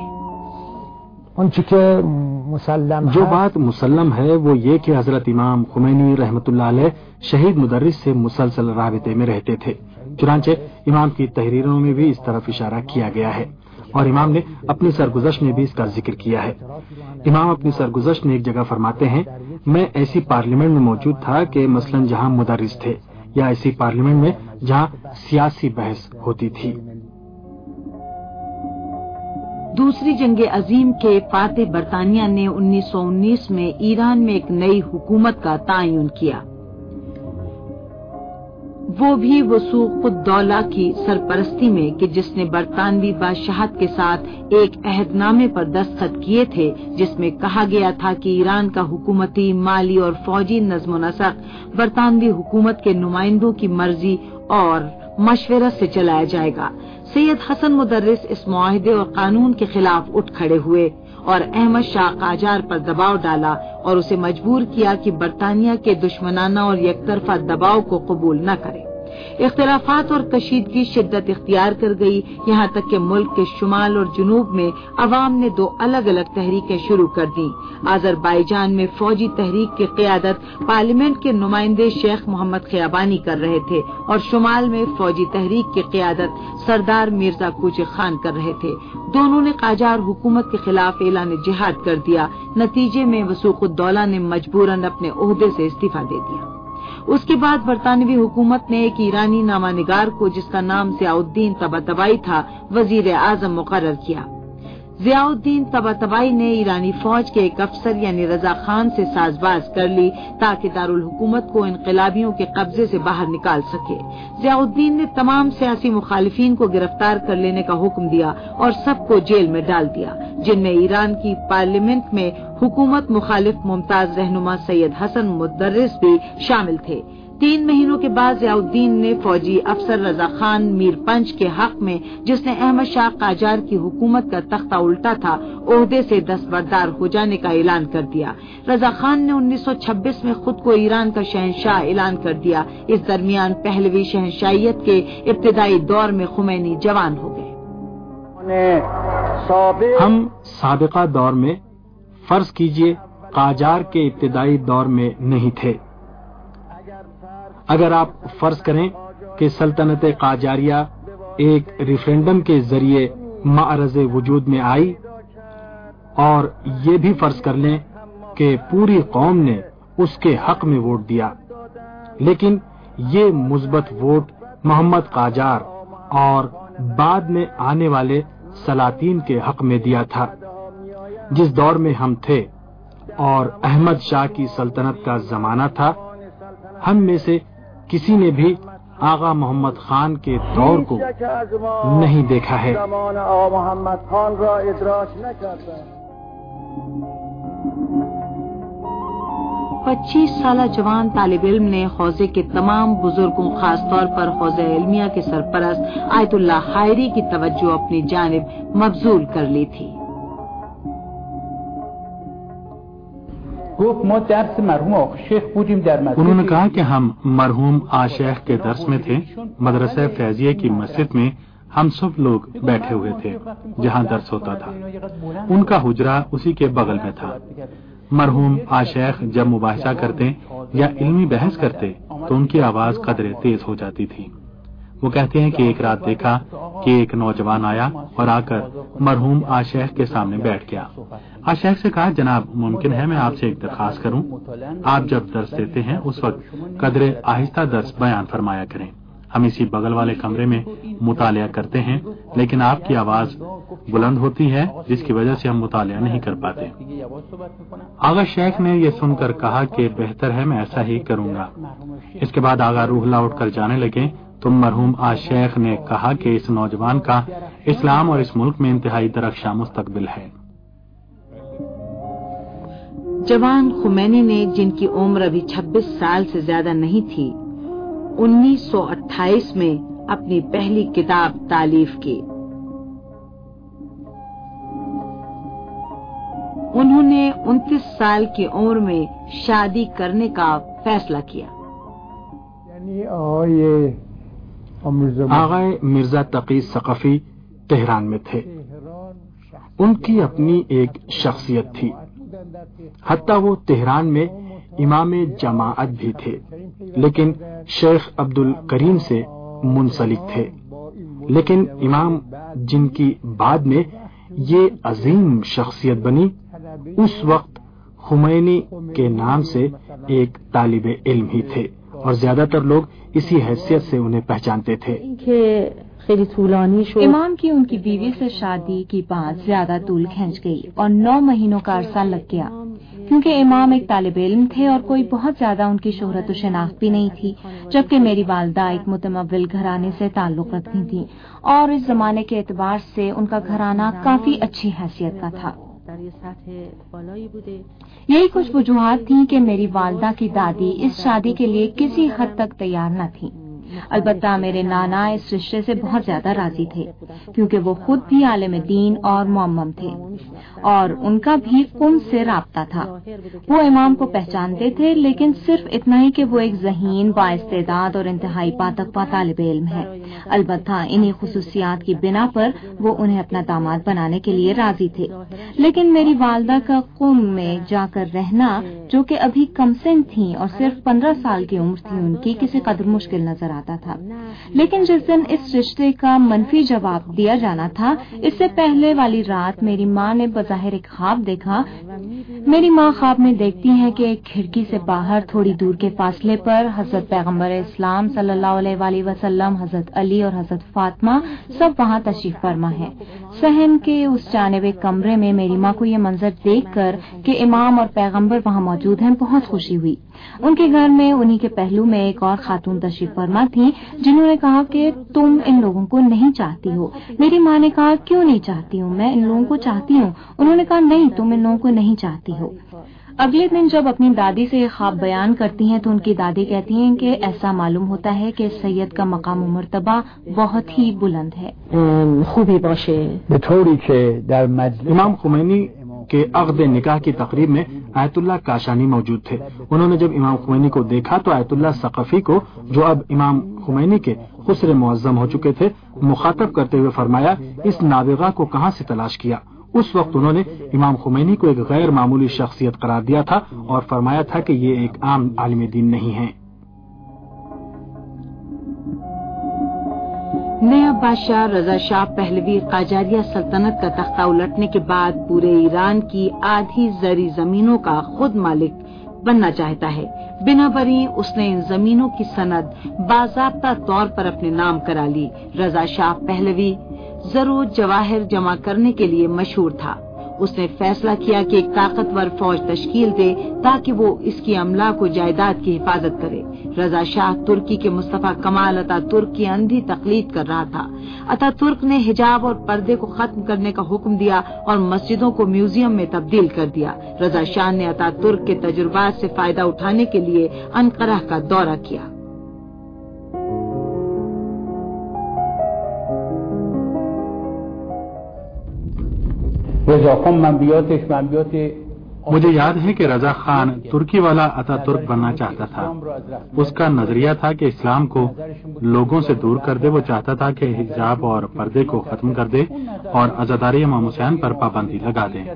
جو بات مسلم ہے وہ یہ کہ حضرت امام خمینی رحمۃ اللہ علیہ شہید مدرس سے مسلسل رابطے میں رہتے تھے، چنانچہ امام کی تحریروں میں بھی اس طرف اشارہ کیا گیا ہے، اور امام نے اپنی سرگزشت میں بھی اس کا ذکر کیا ہے۔ امام اپنی سرگزشت میں ایک جگہ فرماتے ہیں، میں ایسی پارلیمنٹ میں موجود تھا کہ مثلاً جہاں مدرس تھے، یا ایسی پارلیمنٹ میں جہاں سیاسی بحث ہوتی تھی۔ دوسری جنگ عظیم کے فاتح برطانیہ نے انیس سو انیس میں ایران میں ایک نئی حکومت کا تعین کیا، وہ بھی وثوق الدولہ کی سرپرستی میں، کہ جس نے برطانوی بادشاہت کے ساتھ ایک عہد نامے پر دستخط کیے تھے، جس میں کہا گیا تھا کہ ایران کا حکومتی، مالی اور فوجی نظم و نسق برطانوی حکومت کے نمائندوں کی مرضی اور مشورت سے چلایا جائے گا۔ سید حسن مدرس اس معاہدے اور قانون کے خلاف اٹھ کھڑے ہوئے اور احمد شاہ قاجار پر دباؤ ڈالا اور اسے مجبور کیا کہ برطانیہ کے دشمنانہ اور یک طرفہ دباؤ کو قبول نہ کرے۔ اختلافات اور کشیدگی شدت اختیار کر گئی، یہاں تک کہ ملک کے شمال اور جنوب میں عوام نے دو الگ الگ تحریکیں شروع کر دیں۔ آذربائیجان میں فوجی تحریک کی قیادت پارلیمنٹ کے نمائندے شیخ محمد خیابانی کر رہے تھے، اور شمال میں فوجی تحریک کی قیادت سردار مرزا کوچک خان کر رہے تھے۔ دونوں نے قاجار حکومت کے خلاف اعلان جہاد کر دیا۔ نتیجے میں وثوق الدولہ نے مجبوراً اپنے عہدے سے استعفی دے دیا۔ اس کے بعد برطانوی حکومت نے ایک ایرانی نامہ نگار کو، جس کا نام ضیاء الدین طباطبائی تھا، وزیر اعظم مقرر کیا۔ ضیاء الدین طباطبائی نے ایرانی فوج کے ایک افسر یعنی رضا خان سے ساز باز کر لی تاکہ دارالحکومت کو انقلابیوں کے قبضے سے باہر نکال سکے۔ ضیاء الدین نے تمام سیاسی مخالفین کو گرفتار کر لینے کا حکم دیا اور سب کو جیل میں ڈال دیا، جن میں ایران کی پارلیمنٹ میں حکومت مخالف ممتاز رہنما سید حسن مدرس بھی شامل تھے۔ تین مہینوں کے بعد ضیاء الدین نے فوجی افسر رضا خان میر پنچ کے حق میں، جس نے احمد شاہ قاجار کی حکومت کا تختہ الٹا تھا، عہدے سے دستبردار ہو جانے کا اعلان کر دیا۔ رضا خان نے انیس سو چھبیس میں خود کو ایران کا شہنشاہ اعلان کر دیا۔ اس درمیان پہلوی شہنشاہیت کے ابتدائی دور میں خمینی جوان ہو گئے۔ ہم سابقہ دور میں فرض کیجئے قاجار کے ابتدائی دور میں نہیں تھے۔ اگر آپ فرض کریں کہ سلطنت قاجاریہ ایک ریفرینڈم کے ذریعے معرض وجود میں آئی، اور یہ بھی فرض کر لیں کہ پوری قوم نے اس کے حق میں ووٹ دیا، لیکن یہ مثبت ووٹ محمد قاجار اور بعد میں آنے والے سلاطین کے حق میں دیا تھا، جس دور میں ہم تھے اور احمد شاہ کی سلطنت کا زمانہ تھا، ہم میں سے کسی نے بھی آغا محمد خان کے دور کو نہیں دیکھا ہے۔ پچیس سالہ جوان طالب علم نے حوزے کے تمام بزرگوں، خاص طور پر حوزہ علمیہ کے سرپرست آیت اللہ حائری کی توجہ اپنی جانب مبذول کر لی تھی۔ انہوں نے کہا کہ ہم مرحوم آشیخ کے درس میں تھے۔ مدرسہ فیضیہ کی مسجد میں ہم سب لوگ بیٹھے ہوئے تھے جہاں درس ہوتا تھا، ان کا حجرہ اسی کے بغل میں تھا۔ مرحوم آشیخ جب مباحثہ کرتے یا علمی بحث کرتے تو ان کی آواز قدرے تیز ہو جاتی تھی۔ وہ کہتے ہیں کہ ایک رات دیکھا کہ ایک نوجوان آیا اور آ کر مرحوم آشیخ کے سامنے بیٹھ گیا۔ آشیخ سے کہا، جناب ممکن ہے میں آپ سے ایک درخواست کروں؟ آپ جب درس دیتے ہیں اس وقت قدرے آہستہ درس بیان فرمایا کریں، ہم اسی بغل والے کمرے میں مطالعہ کرتے ہیں، لیکن آپ کی آواز بلند ہوتی ہے جس کی وجہ سے ہم مطالعہ نہیں کر پاتے۔ آغا شیخ نے یہ سن کر کہا کہ بہتر ہے میں ایسا ہی کروں گا۔ اس کے بعد آغا روح اللہ اٹھ کر جانے لگے تو مرحوم آج شیخ نے کہا کہ اس نوجوان کا اسلام اور اس ملک میں انتہائی درخشاں مستقبل ہے۔ جوان خمینی نے، جن کی عمر ابھی چھبیس سال سے زیادہ نہیں تھی، انیس سو اٹھائیس میں اپنی پہلی کتاب تالیف کی۔ انہوں نے انتیس سال کی عمر میں شادی کرنے کا فیصلہ کیا۔ Agha Mirza Taqi Saqafi Tehran میں تھے۔ ان کی اپنی ایک شخصیت تھی، حتیٰ وہ تہران میں امام جماعت بھی تھے، لیکن شیخ عبد الکریم سے منسلک تھے۔ لیکن امام جن کی بعد میں یہ عظیم شخصیت بنی، اس وقت خمینی کے نام سے ایک طالب علم ہی تھے اور زیادہ تر لوگ اسی حیثیت سے انہیں پہچانتے تھے۔ امام کی ان کی بیوی سے شادی کی بات زیادہ طول کھینچ گئی اور نو مہینوں کا عرصہ لگ گیا، کیونکہ امام ایک طالب علم تھے اور کوئی بہت زیادہ ان کی شہرت و شناخت بھی نہیں تھی، جبکہ میری والدہ ایک متمول گھرانے سے تعلق رکھتی تھی اور اس زمانے کے اعتبار سے ان کا گھرانہ کافی اچھی حیثیت کا تھا۔ یہی کچھ وجوہات تھیں کہ میری والدہ کی دادی اس شادی کے لیے کسی حد تک تیار نہ تھی۔ البتہ میرے نانا اس رشتے سے بہت زیادہ راضی تھے، کیونکہ وہ خود بھی عالم دین اور معمم تھے اور ان کا بھی قوم سے رابطہ تھا۔ وہ امام کو پہچانتے تھے، لیکن صرف اتنا ہی کہ وہ ایک ذہین، بااستعداد اور انتہائی پاتقوا طالب علم ہے۔ البتہ انہی خصوصیات کی بنا پر وہ انہیں اپنا داماد بنانے کے لیے راضی تھے۔ لیکن میری والدہ کا قوم میں جا کر رہنا، جو کہ ابھی کم سن تھیں اور صرف پندرہ سال کی عمر تھی ان کی، کسی قدر مشکل نظر آتا تھا۔ لیکن جس دن اس رشتے کا منفی جواب دیا جانا تھا، اس سے پہلے والی رات میری ماں نے بظاہر ایک خواب دیکھا۔ میری ماں خواب میں دیکھتی ہیں کہ ایک کھڑکی سے باہر تھوڑی دور کے فاصلے پر حضرت پیغمبر اسلام صلی اللہ علیہ وآلہ وسلم، حضرت علی اور حضرت فاطمہ سب وہاں تشریف فرما ہے۔ صحن کے اس جانب کمرے میں میری ماں کو یہ منظر دیکھ کر کہ امام اور پیغمبر وہاں موجود ہیں بہت خوشی ہوئی۔ ان کے گھر میں انہی کے پہلو میں ایک اور خاتون تشریف فرما تھی، جنہوں نے کہا کہ تم ان لوگوں کو نہیں چاہتی ہو۔ میری ماں نے کہا کیوں نہیں چاہتی ہوں، میں ان لوگوں کو چاہتی ہوں۔ انہوں نے کہا نہیں، تم ان لوگوں کو نہیں چاہتی ہو۔ اگلے دن جب اپنی دادی سے یہ خواب بیان کرتی ہیں تو ان کی دادی کہتی ہیں کہ ایسا معلوم ہوتا ہے کہ سید کا مقام و مرتبہ بہت ہی بلند ہے۔ خوبی باشه امام خمینی کے عقد نکاح کی تقریب میں آیت اللہ کاشانی موجود تھے۔ انہوں نے جب امام خمینی کو دیکھا تو آیت اللہ ثقفی کو، جو اب امام خمینی کے خسر معظم ہو چکے تھے، مخاطب کرتے ہوئے فرمایا، اس نابغہ کو کہاں سے تلاش کیا؟ اس وقت انہوں نے امام خمینی کو ایک غیر معمولی شخصیت قرار دیا تھا اور فرمایا تھا کہ یہ ایک عام عالم دین نہیں ہے۔ نیا بادشاہ رضا شاہ پہلوی قاجاریہ سلطنت کا تختہ الٹنے کے بعد پورے ایران کی آدھی زرعی زمینوں کا خود مالک بننا چاہتا ہے۔ بنا بری اس نے ان زمینوں کی سند باضابطہ طور پر اپنے نام کرا لی۔ رضا شاہ پہلوی زر و جواہر جمع کرنے کے لیے مشہور تھا۔ اس نے فیصلہ کیا کہ ایک طاقتور فوج تشکیل دے تاکہ وہ اس کی املاک و جائیداد کی حفاظت کرے۔ رضا شاہ ترکی کے مصطفیٰ کمال اتا ترک کی اندھی تقلید کر رہا تھا۔ اتا ترک نے حجاب اور پردے کو ختم کرنے کا حکم دیا اور مسجدوں کو میوزیم میں تبدیل کر دیا۔ رضا شاہ نے اتا ترک کے تجربات سے فائدہ اٹھانے کے لیے انقرہ کا دورہ کیا۔ مجھے یاد ہے کہ رضا خان ترکی والا اتا ترک بننا چاہتا تھا۔ اس کا نظریہ تھا کہ اسلام کو لوگوں سے دور کر دے۔ وہ چاہتا تھا کہ حجاب اور پردے کو ختم کر دے اور عزاداری امام حسین پر پابندی لگا دے۔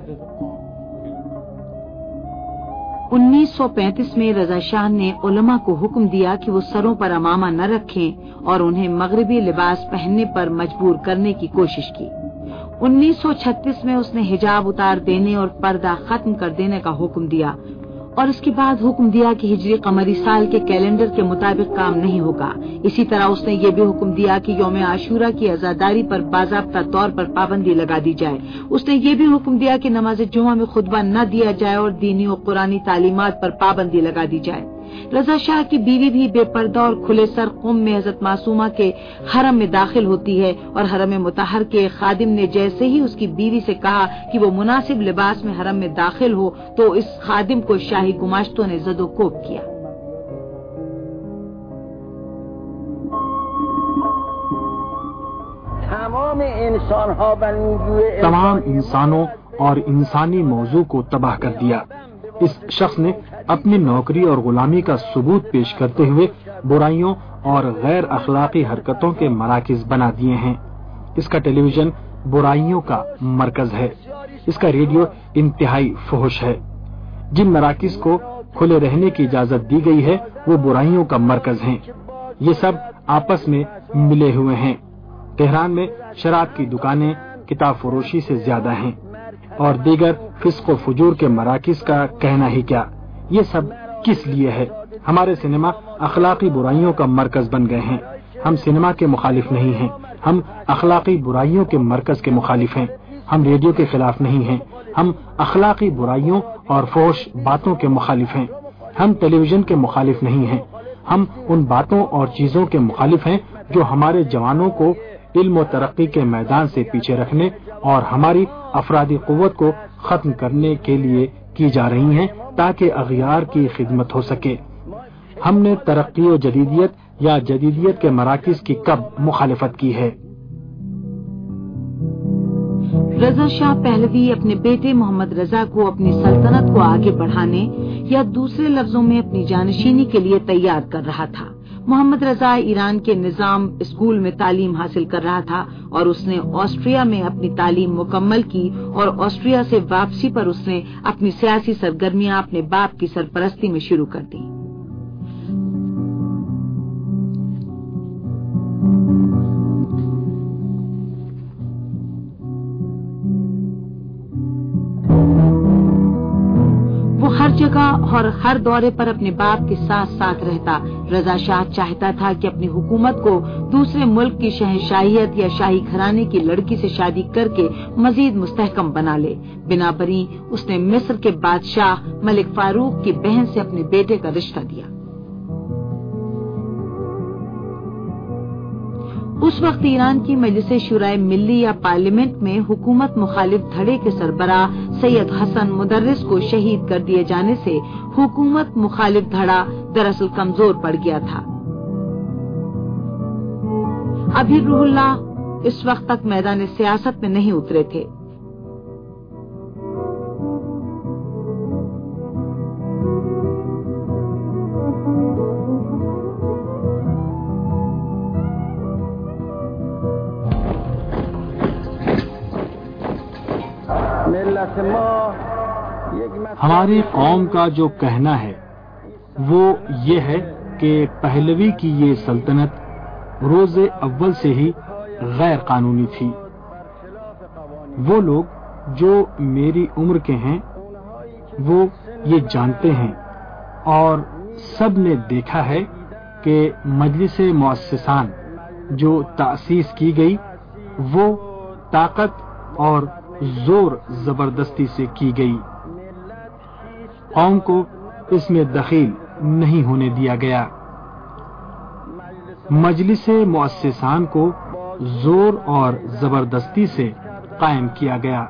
انیس سو پینتیس میں رضا شاہ نے علماء کو حکم دیا کہ وہ سروں پر امامہ نہ رکھیں اور انہیں مغربی لباس پہننے پر مجبور کرنے کی کوشش کی۔ انیس سو چھتیس میں اس نے حجاب اتار دینے اور پردہ ختم کر دینے کا حکم دیا اور اس کے بعد حکم دیا کہ ہجری قمری سال کے کیلنڈر کے مطابق کام نہیں ہوگا۔ اسی طرح اس نے یہ بھی حکم دیا کہ یوم عاشورہ کی عزاداری پر باضابطہ طور پر پابندی لگا دی جائے۔ اس نے یہ بھی حکم دیا کہ نماز جمعہ میں خطبہ نہ دیا جائے اور دینی و قرآنی تعلیمات پر پابندی لگا دی جائے۔ رضا شاہ کی بیوی بھی بے پردہ اور کھلے سر قم میں حضرت معصومہ کے حرم میں داخل ہوتی ہے اور حرم مطہر کے خادم نے جیسے ہی اس کی بیوی سے کہا کہ وہ مناسب لباس میں حرم میں داخل ہو تو اس خادم کو شاہی گماشتوں نے زد و کوب کیا۔ تمام انسانوں اور انسانی موضوع کو تباہ کر دیا۔ اس شخص نے اپنی نوکری اور غلامی کا ثبوت پیش کرتے ہوئے برائیوں اور غیر اخلاقی حرکتوں کے مراکز بنا دیے ہیں۔ اس کا ٹیلی ویژن برائیوں کا مرکز ہے۔ اس کا ریڈیو انتہائی فحش ہے۔ جن مراکز کو کھلے رہنے کی اجازت دی گئی ہے وہ برائیوں کا مرکز ہیں۔ یہ سب آپس میں ملے ہوئے ہیں۔ تہران میں شراب کی دکانیں کتاب فروشی سے زیادہ ہیں اور دیگر فسق و فجور کے مراکز کا کہنا ہی کیا۔ یہ سب کس لیے ہے؟ ہمارے سینما اخلاقی برائیوں کا مرکز بن گئے ہیں۔ ہم سینما کے مخالف نہیں ہیں، ہم اخلاقی برائیوں کے مرکز کے مخالف ہیں۔ ہم ریڈیو کے خلاف نہیں ہیں، ہم اخلاقی برائیوں اور فحش باتوں کے مخالف ہیں۔ ہم ٹیلی ویژن کے مخالف نہیں ہیں، ہم ان باتوں اور چیزوں کے مخالف ہیں جو ہمارے جوانوں کو علم و ترقی کے میدان سے پیچھے رکھنے اور ہماری افرادی قوت کو ختم کرنے کے لیے کی جا رہی ہیں تاکہ اغیار کی خدمت ہو سکے۔ ہم نے ترقی و جدیدیت یا جدیدیت کے مراکز کی کب مخالفت کی ہے؟ رضا شاہ پہلوی اپنے بیٹے محمد رضا کو اپنی سلطنت کو آگے بڑھانے یا دوسرے لفظوں میں اپنی جانشینی کے لیے تیار کر رہا تھا۔ محمد رضا ایران کے نظام اسکول میں تعلیم حاصل کر رہا تھا اور اس نے آسٹریا میں اپنی تعلیم مکمل کی اور آسٹریا سے واپسی پر اس نے اپنی سیاسی سرگرمیاں اپنے باپ کی سرپرستی میں شروع کر دی۔ ہر جگہ اور ہر دورے پر اپنے باپ کے ساتھ ساتھ رہتا۔ رضا شاہ چاہتا تھا کہ اپنی حکومت کو دوسرے ملک کی شہنشاہیت یا شاہی گھرانے کی لڑکی سے شادی کر کے مزید مستحکم بنا لے۔ بنا بری اس نے مصر کے بادشاہ ملک فاروق کی بہن سے اپنے بیٹے کا رشتہ دیا۔ اس وقت ایران کی مجلس شورائے ملی یا پارلیمنٹ میں حکومت مخالف دھڑے کے سربراہ سید حسن مدرس کو شہید کر دیے جانے سے حکومت مخالف دھڑا دراصل کمزور پڑ گیا تھا۔ ابھی روح اللہ اس وقت تک میدان سیاست میں نہیں اترے تھے۔ ہماری قوم کا جو کہنا ہے وہ یہ ہے کہ پہلوی کی یہ سلطنت روز اول سے ہی غیر قانونی تھی. وہ لوگ جو میری عمر کے ہیں وہ یہ جانتے ہیں اور سب نے دیکھا ہے کہ مجلس مؤسسان جو تأسیس کی گئی وہ طاقت اور زور زبردستی سے کی گئی. قوم کو اس میں دخیل نہیں ہونے دیا گیا. مجلس مؤسسان کو زور اور زبردستی سے قائم کیا گیا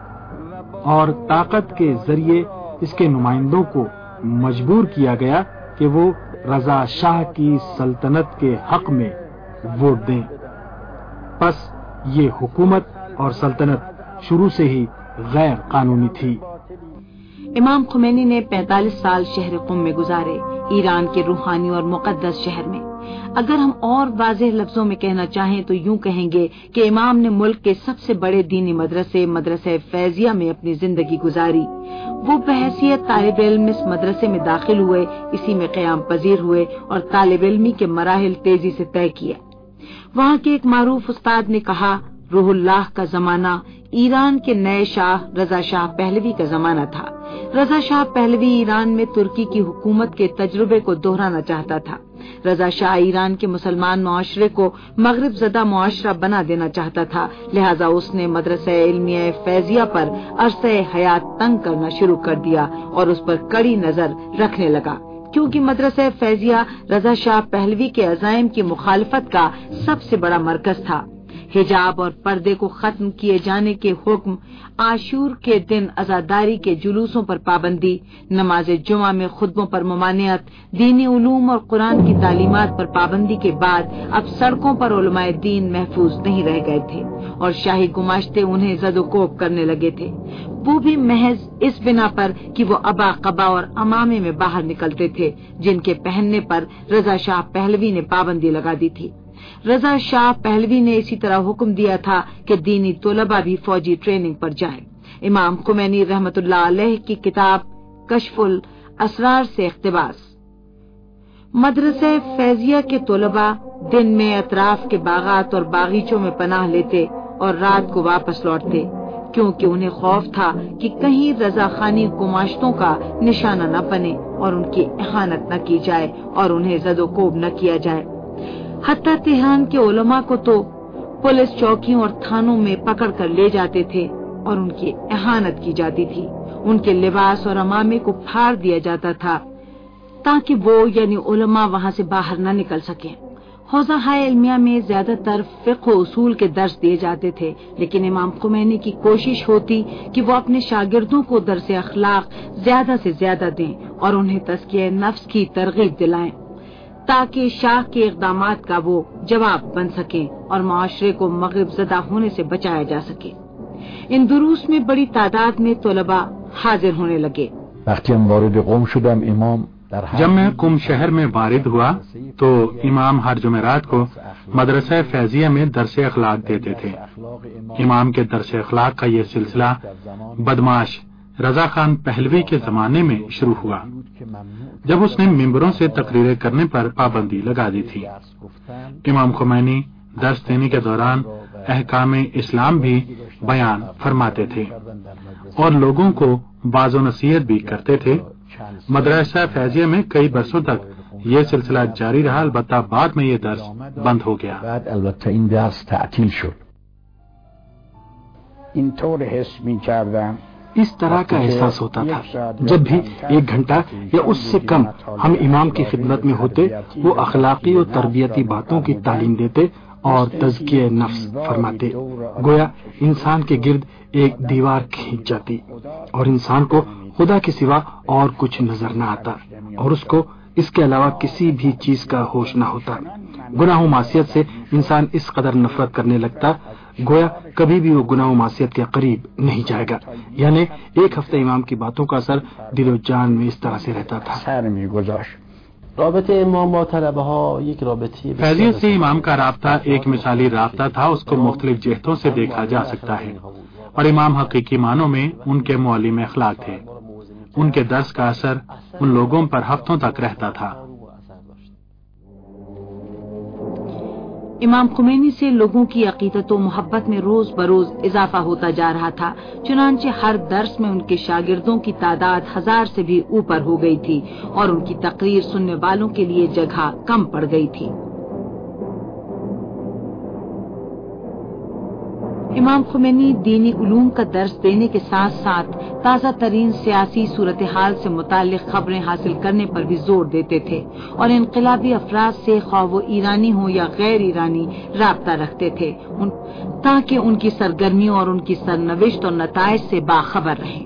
اور طاقت کے ذریعے اس کے نمائندوں کو مجبور کیا گیا کہ وہ رضا شاہ کی سلطنت کے حق میں ووٹ دیں. پس یہ حکومت اور سلطنت شروع سے ہی غیر قانونی تھی. امام خمینی نے پینتالیس سال شہر قم میں گزارے، ایران کے روحانی اور مقدس شہر میں. اگر ہم اور واضح لفظوں میں کہنا چاہیں تو یوں کہیں گے کہ امام نے ملک کے سب سے بڑے دینی مدرسے مدرسہ فیضیہ میں اپنی زندگی گزاری. وہ بحیثیت طالب علم اس مدرسے میں داخل ہوئے، اسی میں قیام پذیر ہوئے اور طالب علمی کے مراحل تیزی سے طے کیا. وہاں کے ایک معروف استاد نے کہا، روح اللہ کا زمانہ ایران کے نئے شاہ رضا شاہ پہلوی کا زمانہ تھا. رضا شاہ پہلوی ایران میں ترکی کی حکومت کے تجربے کو دہرانا چاہتا تھا. رضا شاہ ایران کے مسلمان معاشرے کو مغرب زدہ معاشرہ بنا دینا چاہتا تھا، لہذا اس نے مدرسہ علمیہ فیضیہ پر عرصہ حیات تنگ کرنا شروع کر دیا اور اس پر کڑی نظر رکھنے لگا، کیونکہ مدرسہ فیضیہ رضا شاہ پہلوی کے عزائم کی مخالفت کا سب سے بڑا مرکز تھا. حجاب اور پردے کو ختم کیے جانے کے حکم، عاشور کے دن عزاداری کے جلوسوں پر پابندی، نماز جمعہ میں خطبوں پر ممانعت، دینی علوم اور قرآن کی تعلیمات پر پابندی کے بعد اب سڑکوں پر علماء دین محفوظ نہیں رہ گئے تھے اور شاہی گماشتے انہیں زد و کوب کرنے لگے تھے، وہ بھی محض اس بنا پر کہ وہ ابا قبا اور امامے میں باہر نکلتے تھے جن کے پہننے پر رضا شاہ پہلوی نے پابندی لگا دی تھی. رضا شاہ پہلوی نے اسی طرح حکم دیا تھا کہ دینی طلباء بھی فوجی ٹریننگ پر جائیں. امام خمینی رحمت اللہ علیہ کی کتاب کشف الاسرار سے اقتباس. مدرسہ فیضیہ کے طلباء دن میں اطراف کے باغات اور باغیچوں میں پناہ لیتے اور رات کو واپس لوٹتے، کیونکہ انہیں خوف تھا کہ کہیں رضا خانی گماشتوں کا نشانہ نہ بنے اور ان کی اہانت نہ کی جائے اور انہیں زد و کوب نہ کیا جائے. حتیٰ تہران کے علماء کو تو پولیس چوکیوں اور تھانوں میں پکڑ کر لے جاتے تھے اور ان کی اہانت کی جاتی تھی. ان کے لباس اور امامے کو پھاڑ دیا جاتا تھا تاکہ وہ یعنی علماء وہاں سے باہر نہ نکل سکیں. حوزہ علمیہ میں زیادہ تر فقہ و اصول کے درس دیے جاتے تھے، لیکن امام خمینی کی کوشش ہوتی کہ وہ اپنے شاگردوں کو درس اخلاق زیادہ سے زیادہ دیں اور انہیں تزکیہ نفس کی ترغیب دلائیں تاکہ شاہ کے اقدامات کا وہ جواب بن سکیں اور معاشرے کو مغرب زدہ ہونے سے بچایا جا سکے. ان دروس میں بڑی تعداد میں طلباء حاضر ہونے لگے. جب میں قم شہر میں وارد ہوا تو امام ہر جمعرات کو مدرسہ فیضیہ میں درس اخلاق دیتے تھے. امام کے درس اخلاق کا یہ سلسلہ بدماش رضا خان پہلوی کے زمانے میں شروع ہوا، جب اس نے ممبروں سے تقریریں کرنے پر پابندی لگا دی تھی. امام خمینی درس دینے کے دوران احکام اسلام بھی بیان فرماتے تھے اور لوگوں کو باز و نصیحت بھی کرتے تھے. مدرسہ فیضیہ میں کئی برسوں تک یہ سلسلہ جاری رہا، البتہ بعد میں یہ درس بند ہو گیا. اس طرح کا احساس ہوتا تھا جب بھی ایک گھنٹہ یا اس سے کم ہم امام کی خدمت میں ہوتے، وہ اخلاقی اور تربیتی باتوں کی تعلیم دیتے اور تزکیہ نفس فرماتے، گویا انسان کے گرد ایک دیوار کھینچ جاتی اور انسان کو خدا کے سوا اور کچھ نظر نہ آتا اور اس کو اس کے علاوہ کسی بھی چیز کا ہوش نہ ہوتا. گناہ و معصیت سے انسان اس قدر نفرت کرنے لگتا گویا کبھی بھی وہ گناہ و معصیت کے قریب نہیں جائے گا. یعنی ایک ہفتہ امام کی باتوں کا اثر دل و جان میں اس طرح سے رہتا تھا. رابطه امام با طلبه ها یک رابطه فیضیت سے امام کا رابطہ ایک مثالی رابطہ تھا، اس کو مختلف جہتوں سے دیکھا جا سکتا ہے، اور امام حقیقی معنوں میں ان کے معلم اخلاق تھے۔ ان کے درس کا اثر ان لوگوں پر ہفتوں تک رہتا تھا۔ امام خمینی سے لوگوں کی عقیدت و محبت میں روز بروز اضافہ ہوتا جا رہا تھا، چنانچہ ہر درس میں ان کے شاگردوں کی تعداد ہزار سے بھی اوپر ہو گئی تھی اور ان کی تقریر سننے والوں کے لیے جگہ کم پڑ گئی تھی۔ امام خمینی دینی علوم کا درس دینے کے ساتھ ساتھ تازہ ترین سیاسی صورتحال سے متعلق خبریں حاصل کرنے پر بھی زور دیتے تھے، اور انقلابی افراد سے خواہ وہ ایرانی ہوں یا غیر ایرانی رابطہ رکھتے تھے تاکہ ان کی سرگرمیوں اور ان کی سرنوشت اور نتائج سے باخبر رہیں۔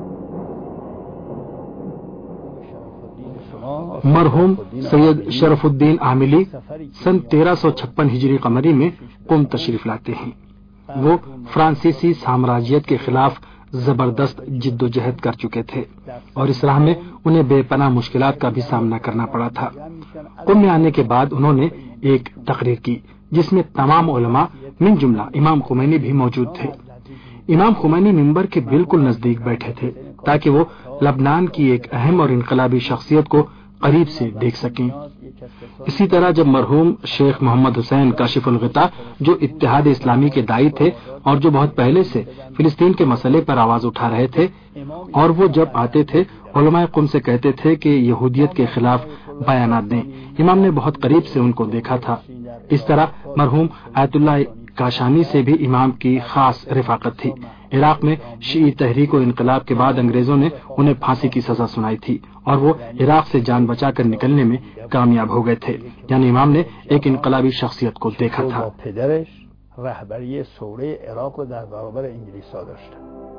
مرحوم سید شرف الدین عاملی سن تیرہ سو چھپن ہجری قمری میں قم تشریف لاتے ہیں۔ وہ فرانسیسی سامراجیت کے خلاف زبردست جد و جہد کر چکے تھے، اور اس راہ میں انہیں بے پناہ مشکلات کا بھی سامنا کرنا پڑا تھا۔ قم میں آنے کے بعد انہوں نے ایک تقریر کی جس میں تمام علماء من جملہ امام خمینی بھی موجود تھے۔ امام خمینی ممبر کے بالکل نزدیک بیٹھے تھے تاکہ وہ لبنان کی ایک اہم اور انقلابی شخصیت کو قریب سے دیکھ سکیں۔ اسی طرح جب مرحوم شیخ محمد حسین کاشف الغطا، جو اتحاد اسلامی کے داعی تھے اور جو بہت پہلے سے فلسطین کے مسئلے پر آواز اٹھا رہے تھے، اور وہ جب آتے تھے علماء قم سے کہتے تھے کہ یہودیت کے خلاف بیانات دیں، امام نے بہت قریب سے ان کو دیکھا تھا۔ اس طرح مرحوم آیت اللہ کاشانی سے بھی امام کی خاص رفاقت تھی۔ عراق میں شیعی تحریک و انقلاب کے بعد انگریزوں نے انہیں پھانسی کی سزا سنائی تھی، اور وہ عراق سے جان بچا کر نکلنے میں کامیاب ہو گئے تھے، یعنی امام نے ایک انقلابی شخصیت کو دیکھا تھا۔ رهبری ثوره عراق رو در برابر انگلیس‌ها داشتن۔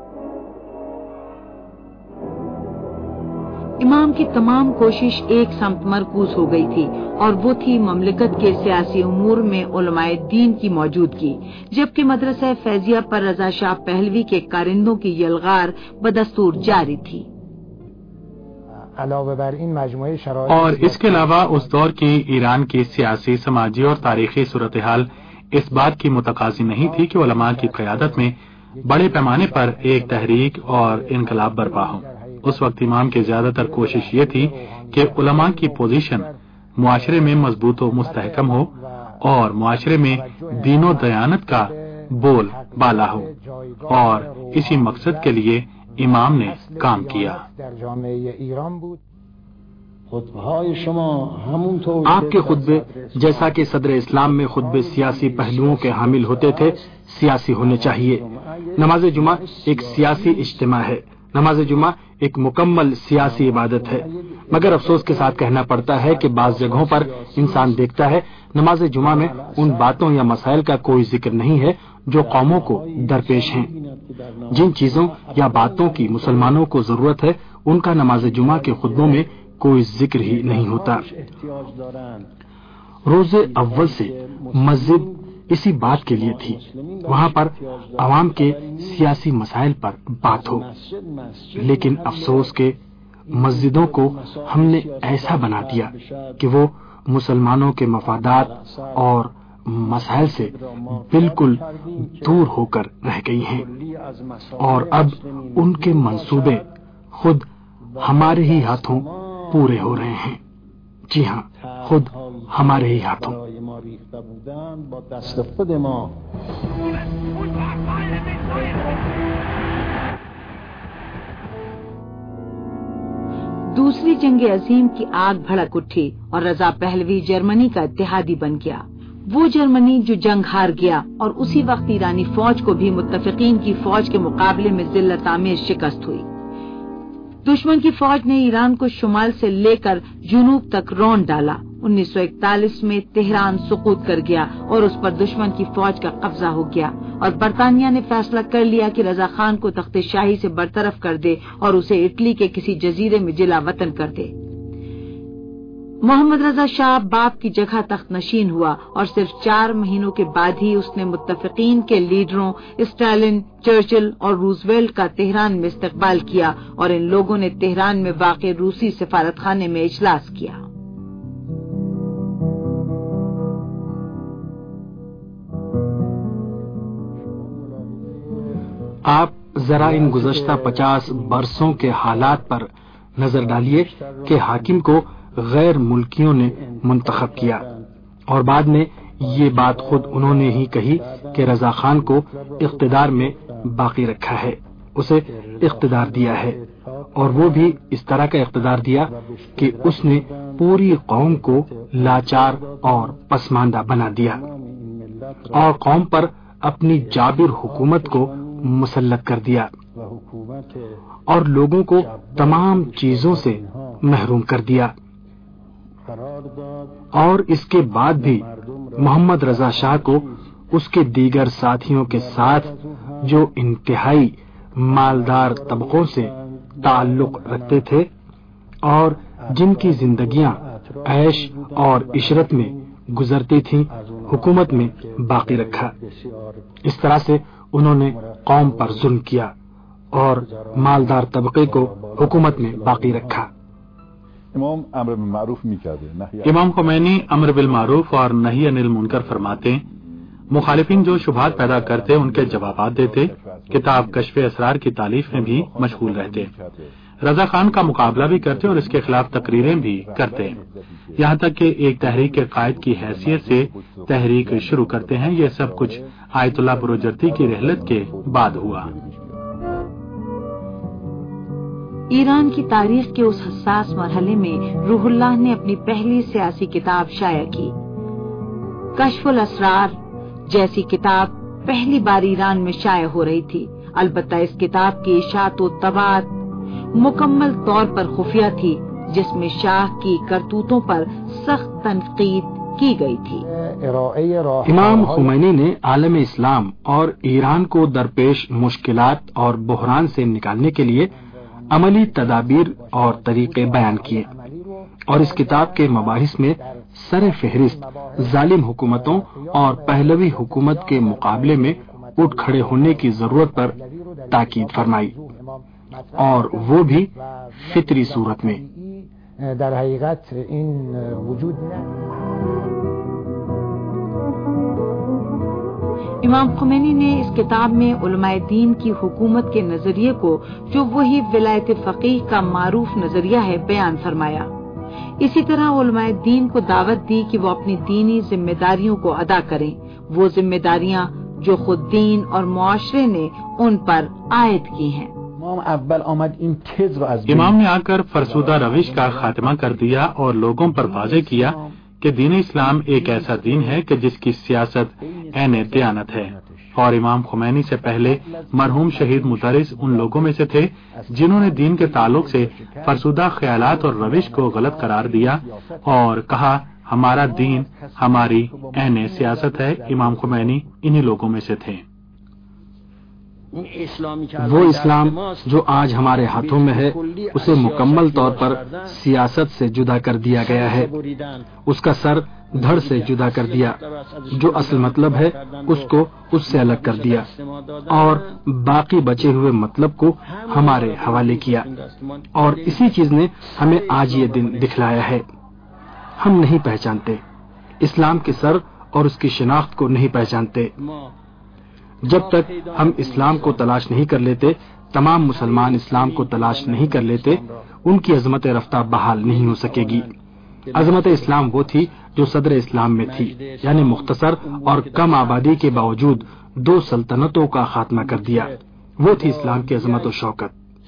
امام کی تمام کوشش ایک سمت مرکوز ہو گئی تھی، اور وہ تھی مملکت کے سیاسی امور میں علماء دین کی موجودگی، جبکہ مدرسہ فیضیہ پر رضا شاہ پہلوی کے کارندوں کی یلغار بدستور جاری تھی۔ علاوه بر این مجموعه شرایط اور اس کے علاوہ اس دور کی ایران کی سیاسی، سماجی اور تاریخی صورتحال اس بات کی متقاضی نہیں تھی کہ علماء کی قیادت میں بڑے پیمانے پر ایک تحریک اور انقلاب برپا ہو۔ اس وقت امام کی زیادہ تر کوشش یہ تھی کہ علماء کی پوزیشن معاشرے میں مضبوط و مستحکم ہو اور معاشرے میں دین و دیانت کا بول بالا ہو، اور اسی مقصد کے لیے امام نے کام کیا۔ آپ کے خطبے جیسا کہ صدر اسلام میں خطبے سیاسی پہلوؤں کے حامل ہوتے تھے، سیاسی ہونے چاہیے۔ نماز جمعہ ایک سیاسی اجتماع ہے، نماز جمعہ ایک مکمل سیاسی عبادت ہے، مگر افسوس کے ساتھ کہنا پڑتا ہے کہ بعض جگہوں پر انسان دیکھتا ہے نماز جمعہ میں ان باتوں یا مسائل کا کوئی ذکر نہیں ہے جو قوموں کو درپیش ہیں۔ جن چیزوں یا باتوں کی مسلمانوں کو ضرورت ہے ان کا نماز جمعہ کے خطبوں میں کوئی ذکر ہی نہیں ہوتا۔ روز اول سے مسجد اسی بات کے لیے تھی، وہاں پر عوام کے سیاسی مسائل پر بات ہو، لیکن افسوس کہ مسجدوں کو ہم نے ایسا بنا دیا کہ وہ مسلمانوں کے مفادات اور مسائل سے بالکل دور ہو کر رہ گئی ہیں، اور اب ان کے منصوبے خود ہمارے ہی ہاتھوں پورے ہو رہے ہیں۔ جی ہاں، خود ہمارے ہی ہاتھوں۔ دوسری جنگ عظیم کی آگ بھڑک اٹھی اور رضا پہلوی جرمنی کا اتحادی بن گیا۔ وہ جرمنی جو جنگ ہار گیا، اور اسی وقت ایرانی فوج کو بھی متفقین کی فوج کے مقابلے میں ذلت آمیز شکست ہوئی۔ دشمن کی فوج نے ایران کو شمال سے لے کر جنوب تک رون ڈالا۔ انیس سو اکتالیس میں تہران سقوط کر گیا اور اس پر دشمن کی فوج کا قبضہ ہو گیا، اور برطانیہ نے فیصلہ کر لیا کہ رضا خان کو تخت شاہی سے برطرف کر دے اور اسے اٹلی کے کسی جزیرے میں جلا وطن کر دے۔ محمد رضا شاہ باپ کی جگہ تخت نشین ہوا، اور صرف چار مہینوں کے بعد ہی اس نے متفقین کے لیڈروں اسٹالن، چرچل اور روزویلٹ کا تہران میں استقبال کیا، اور ان لوگوں نے تہران میں واقع روسی سفارت خانے میں اجلاس کیا۔ آپ ذرا ان گزشتہ پچاس برسوں کے حالات پر نظر ڈالیے کہ حاکم کو غیر ملکیوں نے منتخب کیا اور بعد میں یہ بات خود انہوں نے ہی کہی کہ رضا خان کو اقتدار میں باقی رکھا ہے، اسے اقتدار دیا ہے، اور وہ بھی اس طرح کا اقتدار دیا کہ اس نے پوری قوم کو لاچار اور پسماندہ بنا دیا اور قوم پر اپنی جابر حکومت کو مسلط کر دیا اور لوگوں کو تمام چیزوں سے محروم کر دیا۔ اور اس کے بعد بھی محمد رضا شاہ کو اس کے دیگر ساتھیوں کے ساتھ جو انتہائی مالدار طبقوں سے تعلق رکھتے تھے اور جن کی زندگیاں عیش اور عشرت میں گزرتی تھیں، حکومت میں باقی رکھا۔ اس طرح سے انہوں نے قوم پر ظلم کیا اور مالدار طبقے کو حکومت میں باقی رکھا۔ امام خمینی امر بالمعروف اور نہی عن المنکر فرماتے، مخالفین جو شبہات پیدا کرتے ان کے جوابات دیتے، کتاب کشف اسرار کی تالیف میں بھی مشغول رہتے، رضا خان کا مقابلہ بھی کرتے اور اس کے خلاف تقریریں بھی کرتے، یہاں تک کہ ایک تحریک کے قائد کی حیثیت سے تحریک شروع کرتے ہیں۔ یہ سب کچھ آیت اللہ بروجردی کی رحلت کے بعد ہوا۔ ایران کی تاریخ کے اس حساس مرحلے میں روح اللہ نے اپنی پہلی سیاسی کتاب شائع کی۔ کشف الاسرار جیسی کتاب پہلی بار ایران میں شائع ہو رہی تھی، البتہ اس کتاب کی اشاعت و طباعت مکمل طور پر خفیہ تھی، جس میں شاہ کی کرتوتوں پر سخت تنقید کی گئی تھی۔ امام خمینی نے عالم اسلام اور ایران کو درپیش مشکلات اور بحران سے نکالنے کے لیے عملی تدابیر اور طریقے بیان کیے، اور اس کتاب کے مباحث میں سر فہرست ظالم حکومتوں اور پہلوی حکومت کے مقابلے میں اٹھ کھڑے ہونے کی ضرورت پر تاکید فرمائی، اور وہ بھی فطری صورت میں۔ در حقیقت این وجود امام خمینی نے اس کتاب میں علماء دین کی حکومت کے نظریے کو، جو وہی ولایت فقیہ کا معروف نظریہ ہے، بیان فرمایا۔ اسی طرح علماء دین کو دعوت دی کہ وہ اپنی دینی ذمہ داریوں کو ادا کریں، وہ ذمہ داریاں جو خود دین اور معاشرے نے ان پر عائد کی ہیں۔ امام نے آ کر فرسودہ روش کا خاتمہ کر دیا اور لوگوں پر واضح کیا کہ دین اسلام ایک ایسا دین ہے کہ جس کی سیاست عین دیانت ہے، اور امام خمینی سے پہلے مرحوم شہید مدرس ان لوگوں میں سے تھے جنہوں نے دین کے تعلق سے فرسودہ خیالات اور روش کو غلط قرار دیا اور کہا ہمارا دین ہماری عین سیاست ہے۔ امام خمینی انہی لوگوں میں سے تھے۔ وہ اسلام جو آج ہمارے ہاتھوں میں ہے، اسے مکمل طور پر سیاست سے جدا کر دیا گیا ہے، اس کا سر دھڑ سے جدا کر دیا، جو اصل مطلب ہے اس کو اس سے الگ کر دیا، اور باقی بچے ہوئے مطلب کو ہمارے حوالے کیا، اور اسی چیز نے ہمیں آج یہ دن دکھلایا ہے۔ ہم نہیں پہچانتے اسلام کے سر اور اس کی شناخت کو نہیں پہچانتے۔ جب تک ہم اسلام کو تلاش نہیں کر لیتے، تمام مسلمان اسلام کو تلاش نہیں کر لیتے، ان کی عظمت رفتہ بحال نہیں ہو سکے گی۔ عظمت اسلام وہ تھی جو صدر اسلام میں تھی، یعنی مختصر اور کم آبادی کے باوجود دو سلطنتوں کا خاتمہ کر دیا، وہ تھی اسلام کی عظمت و شوکت۔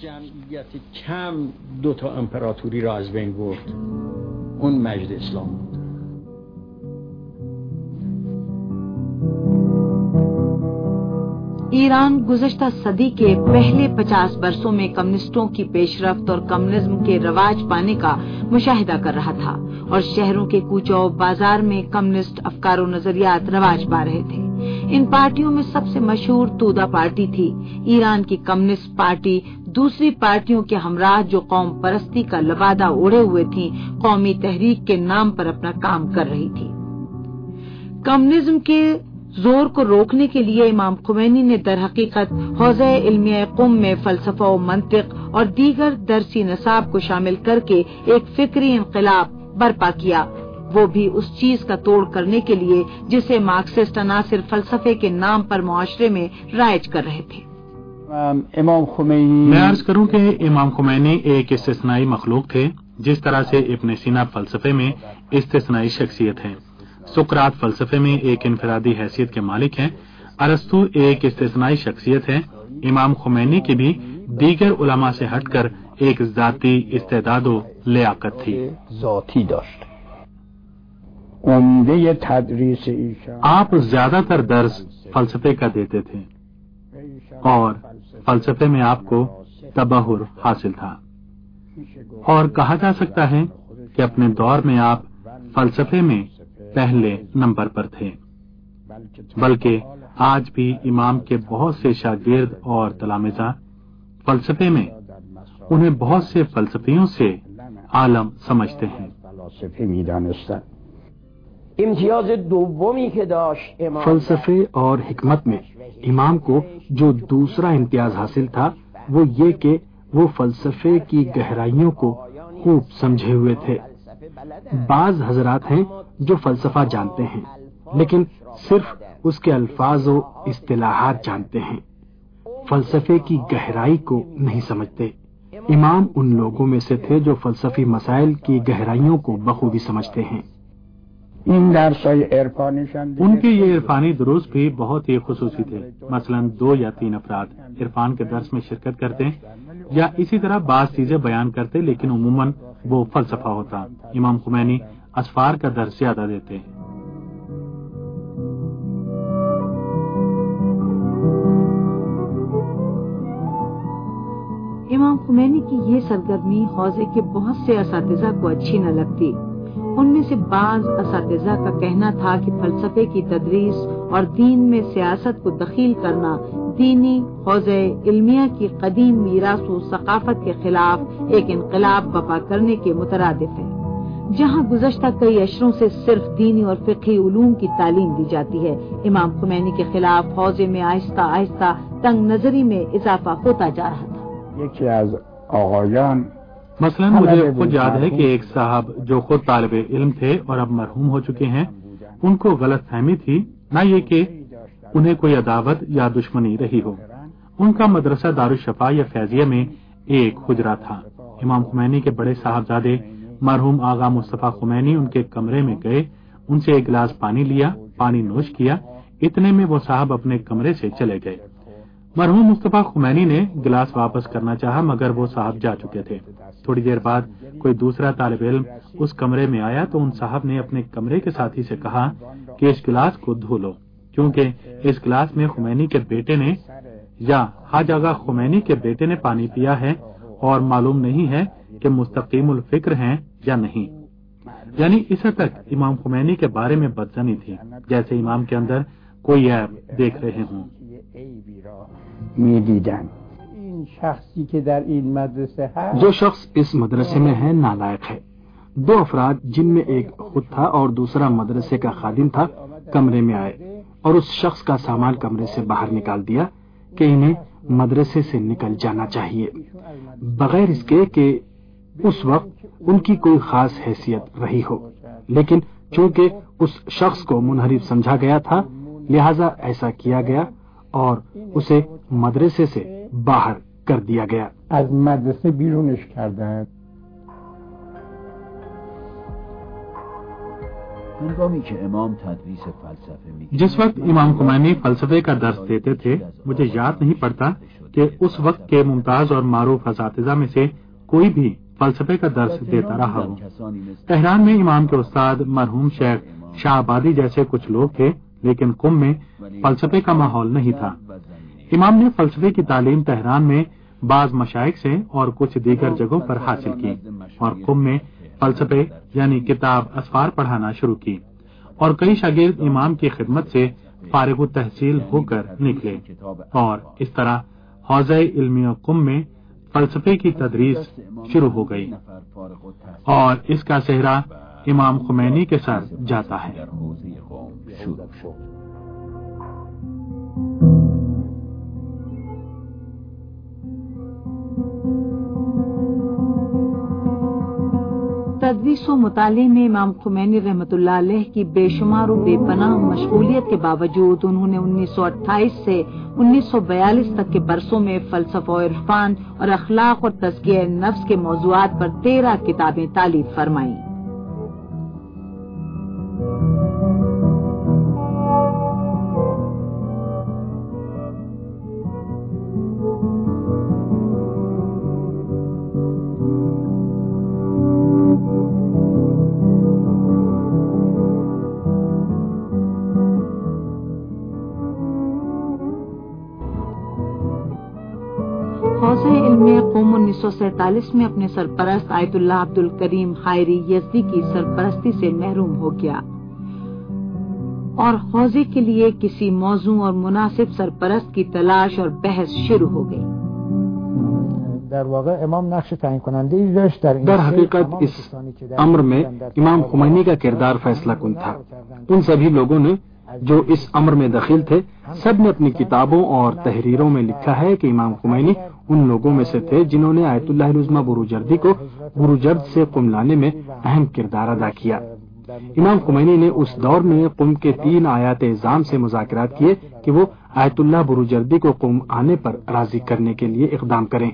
دو تا امپراتوری را از بین برد، اون مجد اسلام بود۔ ایران گزشتہ صدی کے پہلے پچاس برسوں میں کمیونسٹوں کی پیش رفت اور کمیونزم کے رواج پانے کا مشاہدہ کر رہا تھا، اور شہروں کے کوچوں بازار میں کمیونسٹ افکار و نظریات رواج پا رہے تھے۔ ان پارٹیوں میں سب سے مشہور تودا پارٹی تھی۔ ایران کی کمیونسٹ پارٹی دوسری پارٹیوں کے ہمراہ جو قوم پرستی کا لبادہ اوڑھے ہوئے تھی، قومی تحریک کے نام پر اپنا کام کر رہی تھی۔ کمیونزم کے زور کو روکنے کے لیے امام خمینی نے در حقیقت حوزہ علمیہ قم میں فلسفہ و منطق اور دیگر درسی نصاب کو شامل کر کے ایک فکری انقلاب برپا کیا، وہ بھی اس چیز کا توڑ کرنے کے لیے جسے مارکسسٹ عناصر فلسفے کے نام پر معاشرے میں رائج کر رہے تھے۔ امام خمینی میں عرض کروں کہ امام خمینی ایک استثنائی مخلوق تھے، جس طرح سے ابن سینا فلسفے میں استثنائی شخصیت ہے، سقراط فلسفے میں ایک انفرادی حیثیت کے مالک ہیں، ارسطو ایک استثنائی شخصیت ہے، امام خمینی کی بھی دیگر علماء سے ہٹ کر ایک ذاتی استعداد و لیاقت تھی۔ ذاتی داشت۔ عمدہ تدریس ایشان آپ زیادہ تر درس فلسفے کا دیتے تھے اور فلسفے میں آپ کو تبحر حاصل تھا، اور کہا جا سکتا ہے کہ اپنے دور میں آپ فلسفے میں پہلے نمبر پر تھے، بلکہ آج بھی امام کے بہت سے شاگرد اور تلامذہ فلسفے میں انہیں بہت سے فلسفیوں سے عالم سمجھتے ہیں۔ امتیاز دومی که داشت امام فلسفے اور حکمت میں امام کو جو دوسرا امتیاز حاصل تھا وہ یہ کہ وہ فلسفے کی گہرائیوں کو خوب سمجھے ہوئے تھے۔ بعض حضرات ہیں جو فلسفہ جانتے ہیں لیکن صرف اس کے الفاظ و اصطلاحات جانتے ہیں، فلسفے کی گہرائی کو نہیں سمجھتے۔ امام ان لوگوں میں سے تھے جو فلسفی مسائل کی گہرائیوں کو بخوبی سمجھتے ہیں۔ ان کے یہ عرفانی دروس بھی بہت ہی خصوصی تھے، مثلا دو یا تین افراد عرفان کے درس میں شرکت کرتے یا اسی طرح بعض چیزیں بیان کرتے، لیکن عموماً وہ فلسفہ ہوتا۔ امام خمینی اسفار کا درس زیادہ دیتے۔ امام خمینی کی یہ سرگرمی حوزے کے بہت سے اساتذہ کو اچھی نہ لگتی۔ ان میں سے بعض اساتذہ کا کہنا تھا کہ فلسفے کی تدریس اور دین میں سیاست کو دخیل کرنا دینی حوزے علمیہ کی قدیم میراث و ثقافت کے خلاف ایک انقلاب برپا کرنے کے مترادف ہے۔ جہاں گزشتہ کئی اشروں سے صرف دینی اور فقہی علوم کی تعلیم دی جاتی ہے، امام خمینی کے خلاف حوزے میں آہستہ آہستہ تنگ نظری میں اضافہ ہوتا جا رہا تھا۔ یکی از آقایان مثلا مجھے خود یاد ہے کہ ایک صاحب جو خود طالب علم تھے اور اب مرحوم ہو چکے ہیں، ان کو غلط فہمی تھی، نہ یہ کہ انہیں کوئی عداوت یا دشمنی رہی ہو۔ ان کا مدرسہ دارالشفا یا فیضیہ میں ایک حجرہ تھا۔ امام خمینی کے بڑے صاحبزادے مرحوم آغا مصطفیٰ خمینی ان کے کمرے میں گئے، ان سے ایک گلاس پانی لیا، پانی نوش کیا، اتنے میں وہ صاحب اپنے کمرے سے چلے گئے۔ مرحوم مصطفیٰ خمینی نے گلاس واپس کرنا چاہا مگر وہ صاحب جا چکے تھے۔ تھوڑی دیر بعد کوئی دوسرا طالب علم اس کمرے میں آیا تو ان صاحب نے اپنے کمرے کے ساتھی سے کہا کہ اس گلاس کو دھو لو، کیونکہ اس گلاس میں خمینی کے بیٹے نے یا حاج آغا خمینی کے بیٹے نے پانی پیا ہے اور معلوم نہیں ہے کہ مستقیم الفکر ہیں یا نہیں۔ یعنی اس حد تک امام خمینی کے بارے میں بدظنی تھی، جیسے امام کے اندر کوئی عیب دیکھ رہے ہوں۔ جو شخص اس مدرسے میں ہے نالائق ہے۔ دو افراد جن میں ایک خود تھا اور دوسرا مدرسے کا خادم تھا کمرے میں آئے اور اس شخص کا سامان کمرے سے باہر نکال دیا کہ انہیں مدرسے سے نکل جانا چاہیے، بغیر اس کے کہ اس وقت ان کی کوئی خاص حیثیت رہی ہو، لیکن چونکہ اس شخص کو منحرف سمجھا گیا تھا لہذا ایسا کیا گیا اور اسے مدرسے سے باہر کر دیا گیا۔ از مدرسه بیرونش کردند۔ جس وقت امام خمینی فلسفے کا درس دیتے تھے مجھے یاد نہیں پڑتا کہ اس وقت کے ممتاز اور معروف اساتذہ میں سے کوئی بھی فلسفے کا درس دیتا رہا ہو۔ تہران میں امام کے استاد مرحوم شیخ شاہ آبادی جیسے کچھ لوگ تھے، لیکن قم میں فلسفے کا ماحول نہیں تھا۔ امام نے فلسفے کی تعلیم تہران میں بعض مشائخ سے اور کچھ دیگر جگہوں پر حاصل کی اور قم میں فلسفے یعنی کتاب اسفار پڑھانا شروع کی، اور کئی شاگرد امام کی خدمت سے فارغ التحصیل ہو کر نکلے، اور اس طرح حوزہ علمی قم میں فلسفے کی تدریس شروع ہو گئی اور اس کا صحرا امام خمینی کے سر جاتا ہے۔ تدریس و مطالعے میں امام خمینی رحمۃ اللہ علیہ کی بے شمار و بے پناہ مشغولیت کے باوجود انہوں نے انیس سو اٹھائیس سے انیس سو بیالیس تک کے برسوں میں فلسفہ و عرفان اور اخلاق اور تزکیہ نفس کے موضوعات پر تیرہ کتابیں تالیف فرمائیں۔ حوزہ علم قوم انیس سو سینتالیس میں اپنے سرپرست آیت اللہ عبد الکریم خائری یزدی کی سرپرستی سے محروم ہو گیا اور حوزے کے لیے کسی موضوع اور مناسب سرپرست کی تلاش اور بحث شروع ہو گئی۔ در حقیقت اس امر میں امام خمینی کا کردار فیصلہ کن تھا۔ ان سبھی لوگوں نے جو اس امر میں دخیل تھے سب نے اپنی کتابوں اور تحریروں میں لکھا ہے کہ امام خمینی ان لوگوں میں سے تھے جنہوں نے آیت اللہ العظمہ بروجردی کو بروجرد سے قم لانے میں اہم کردار ادا کیا۔ امام خمینی نے اس دور میں قم کے تین آیات اعزام سے مذاکرات کیے کہ وہ آیت اللہ بروجردی کو قم آنے پر راضی کرنے کے لیے اقدام کریں۔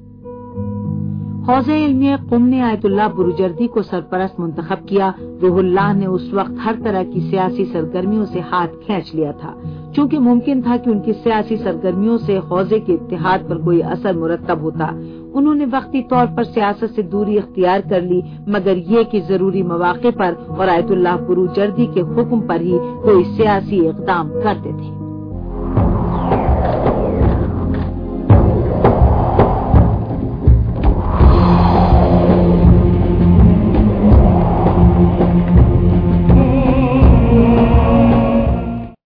حوزہ علمیہ قم نے آیت اللہ بروجردی کو سرپرست منتخب کیا۔ روح اللہ نے اس وقت ہر طرح کی سیاسی سرگرمیوں سے ہاتھ کھینچ لیا تھا، چونکہ ممکن تھا کہ ان کی سیاسی سرگرمیوں سے حوزے کے اتحاد پر کوئی اثر مرتب ہوتا۔ انہوں نے وقتی طور پر سیاست سے دوری اختیار کر لی، مگر یہ کہ ضروری مواقع پر اور آیت اللہ بروجردی کے حکم پر ہی کوئی سیاسی اقدام کرتے تھے۔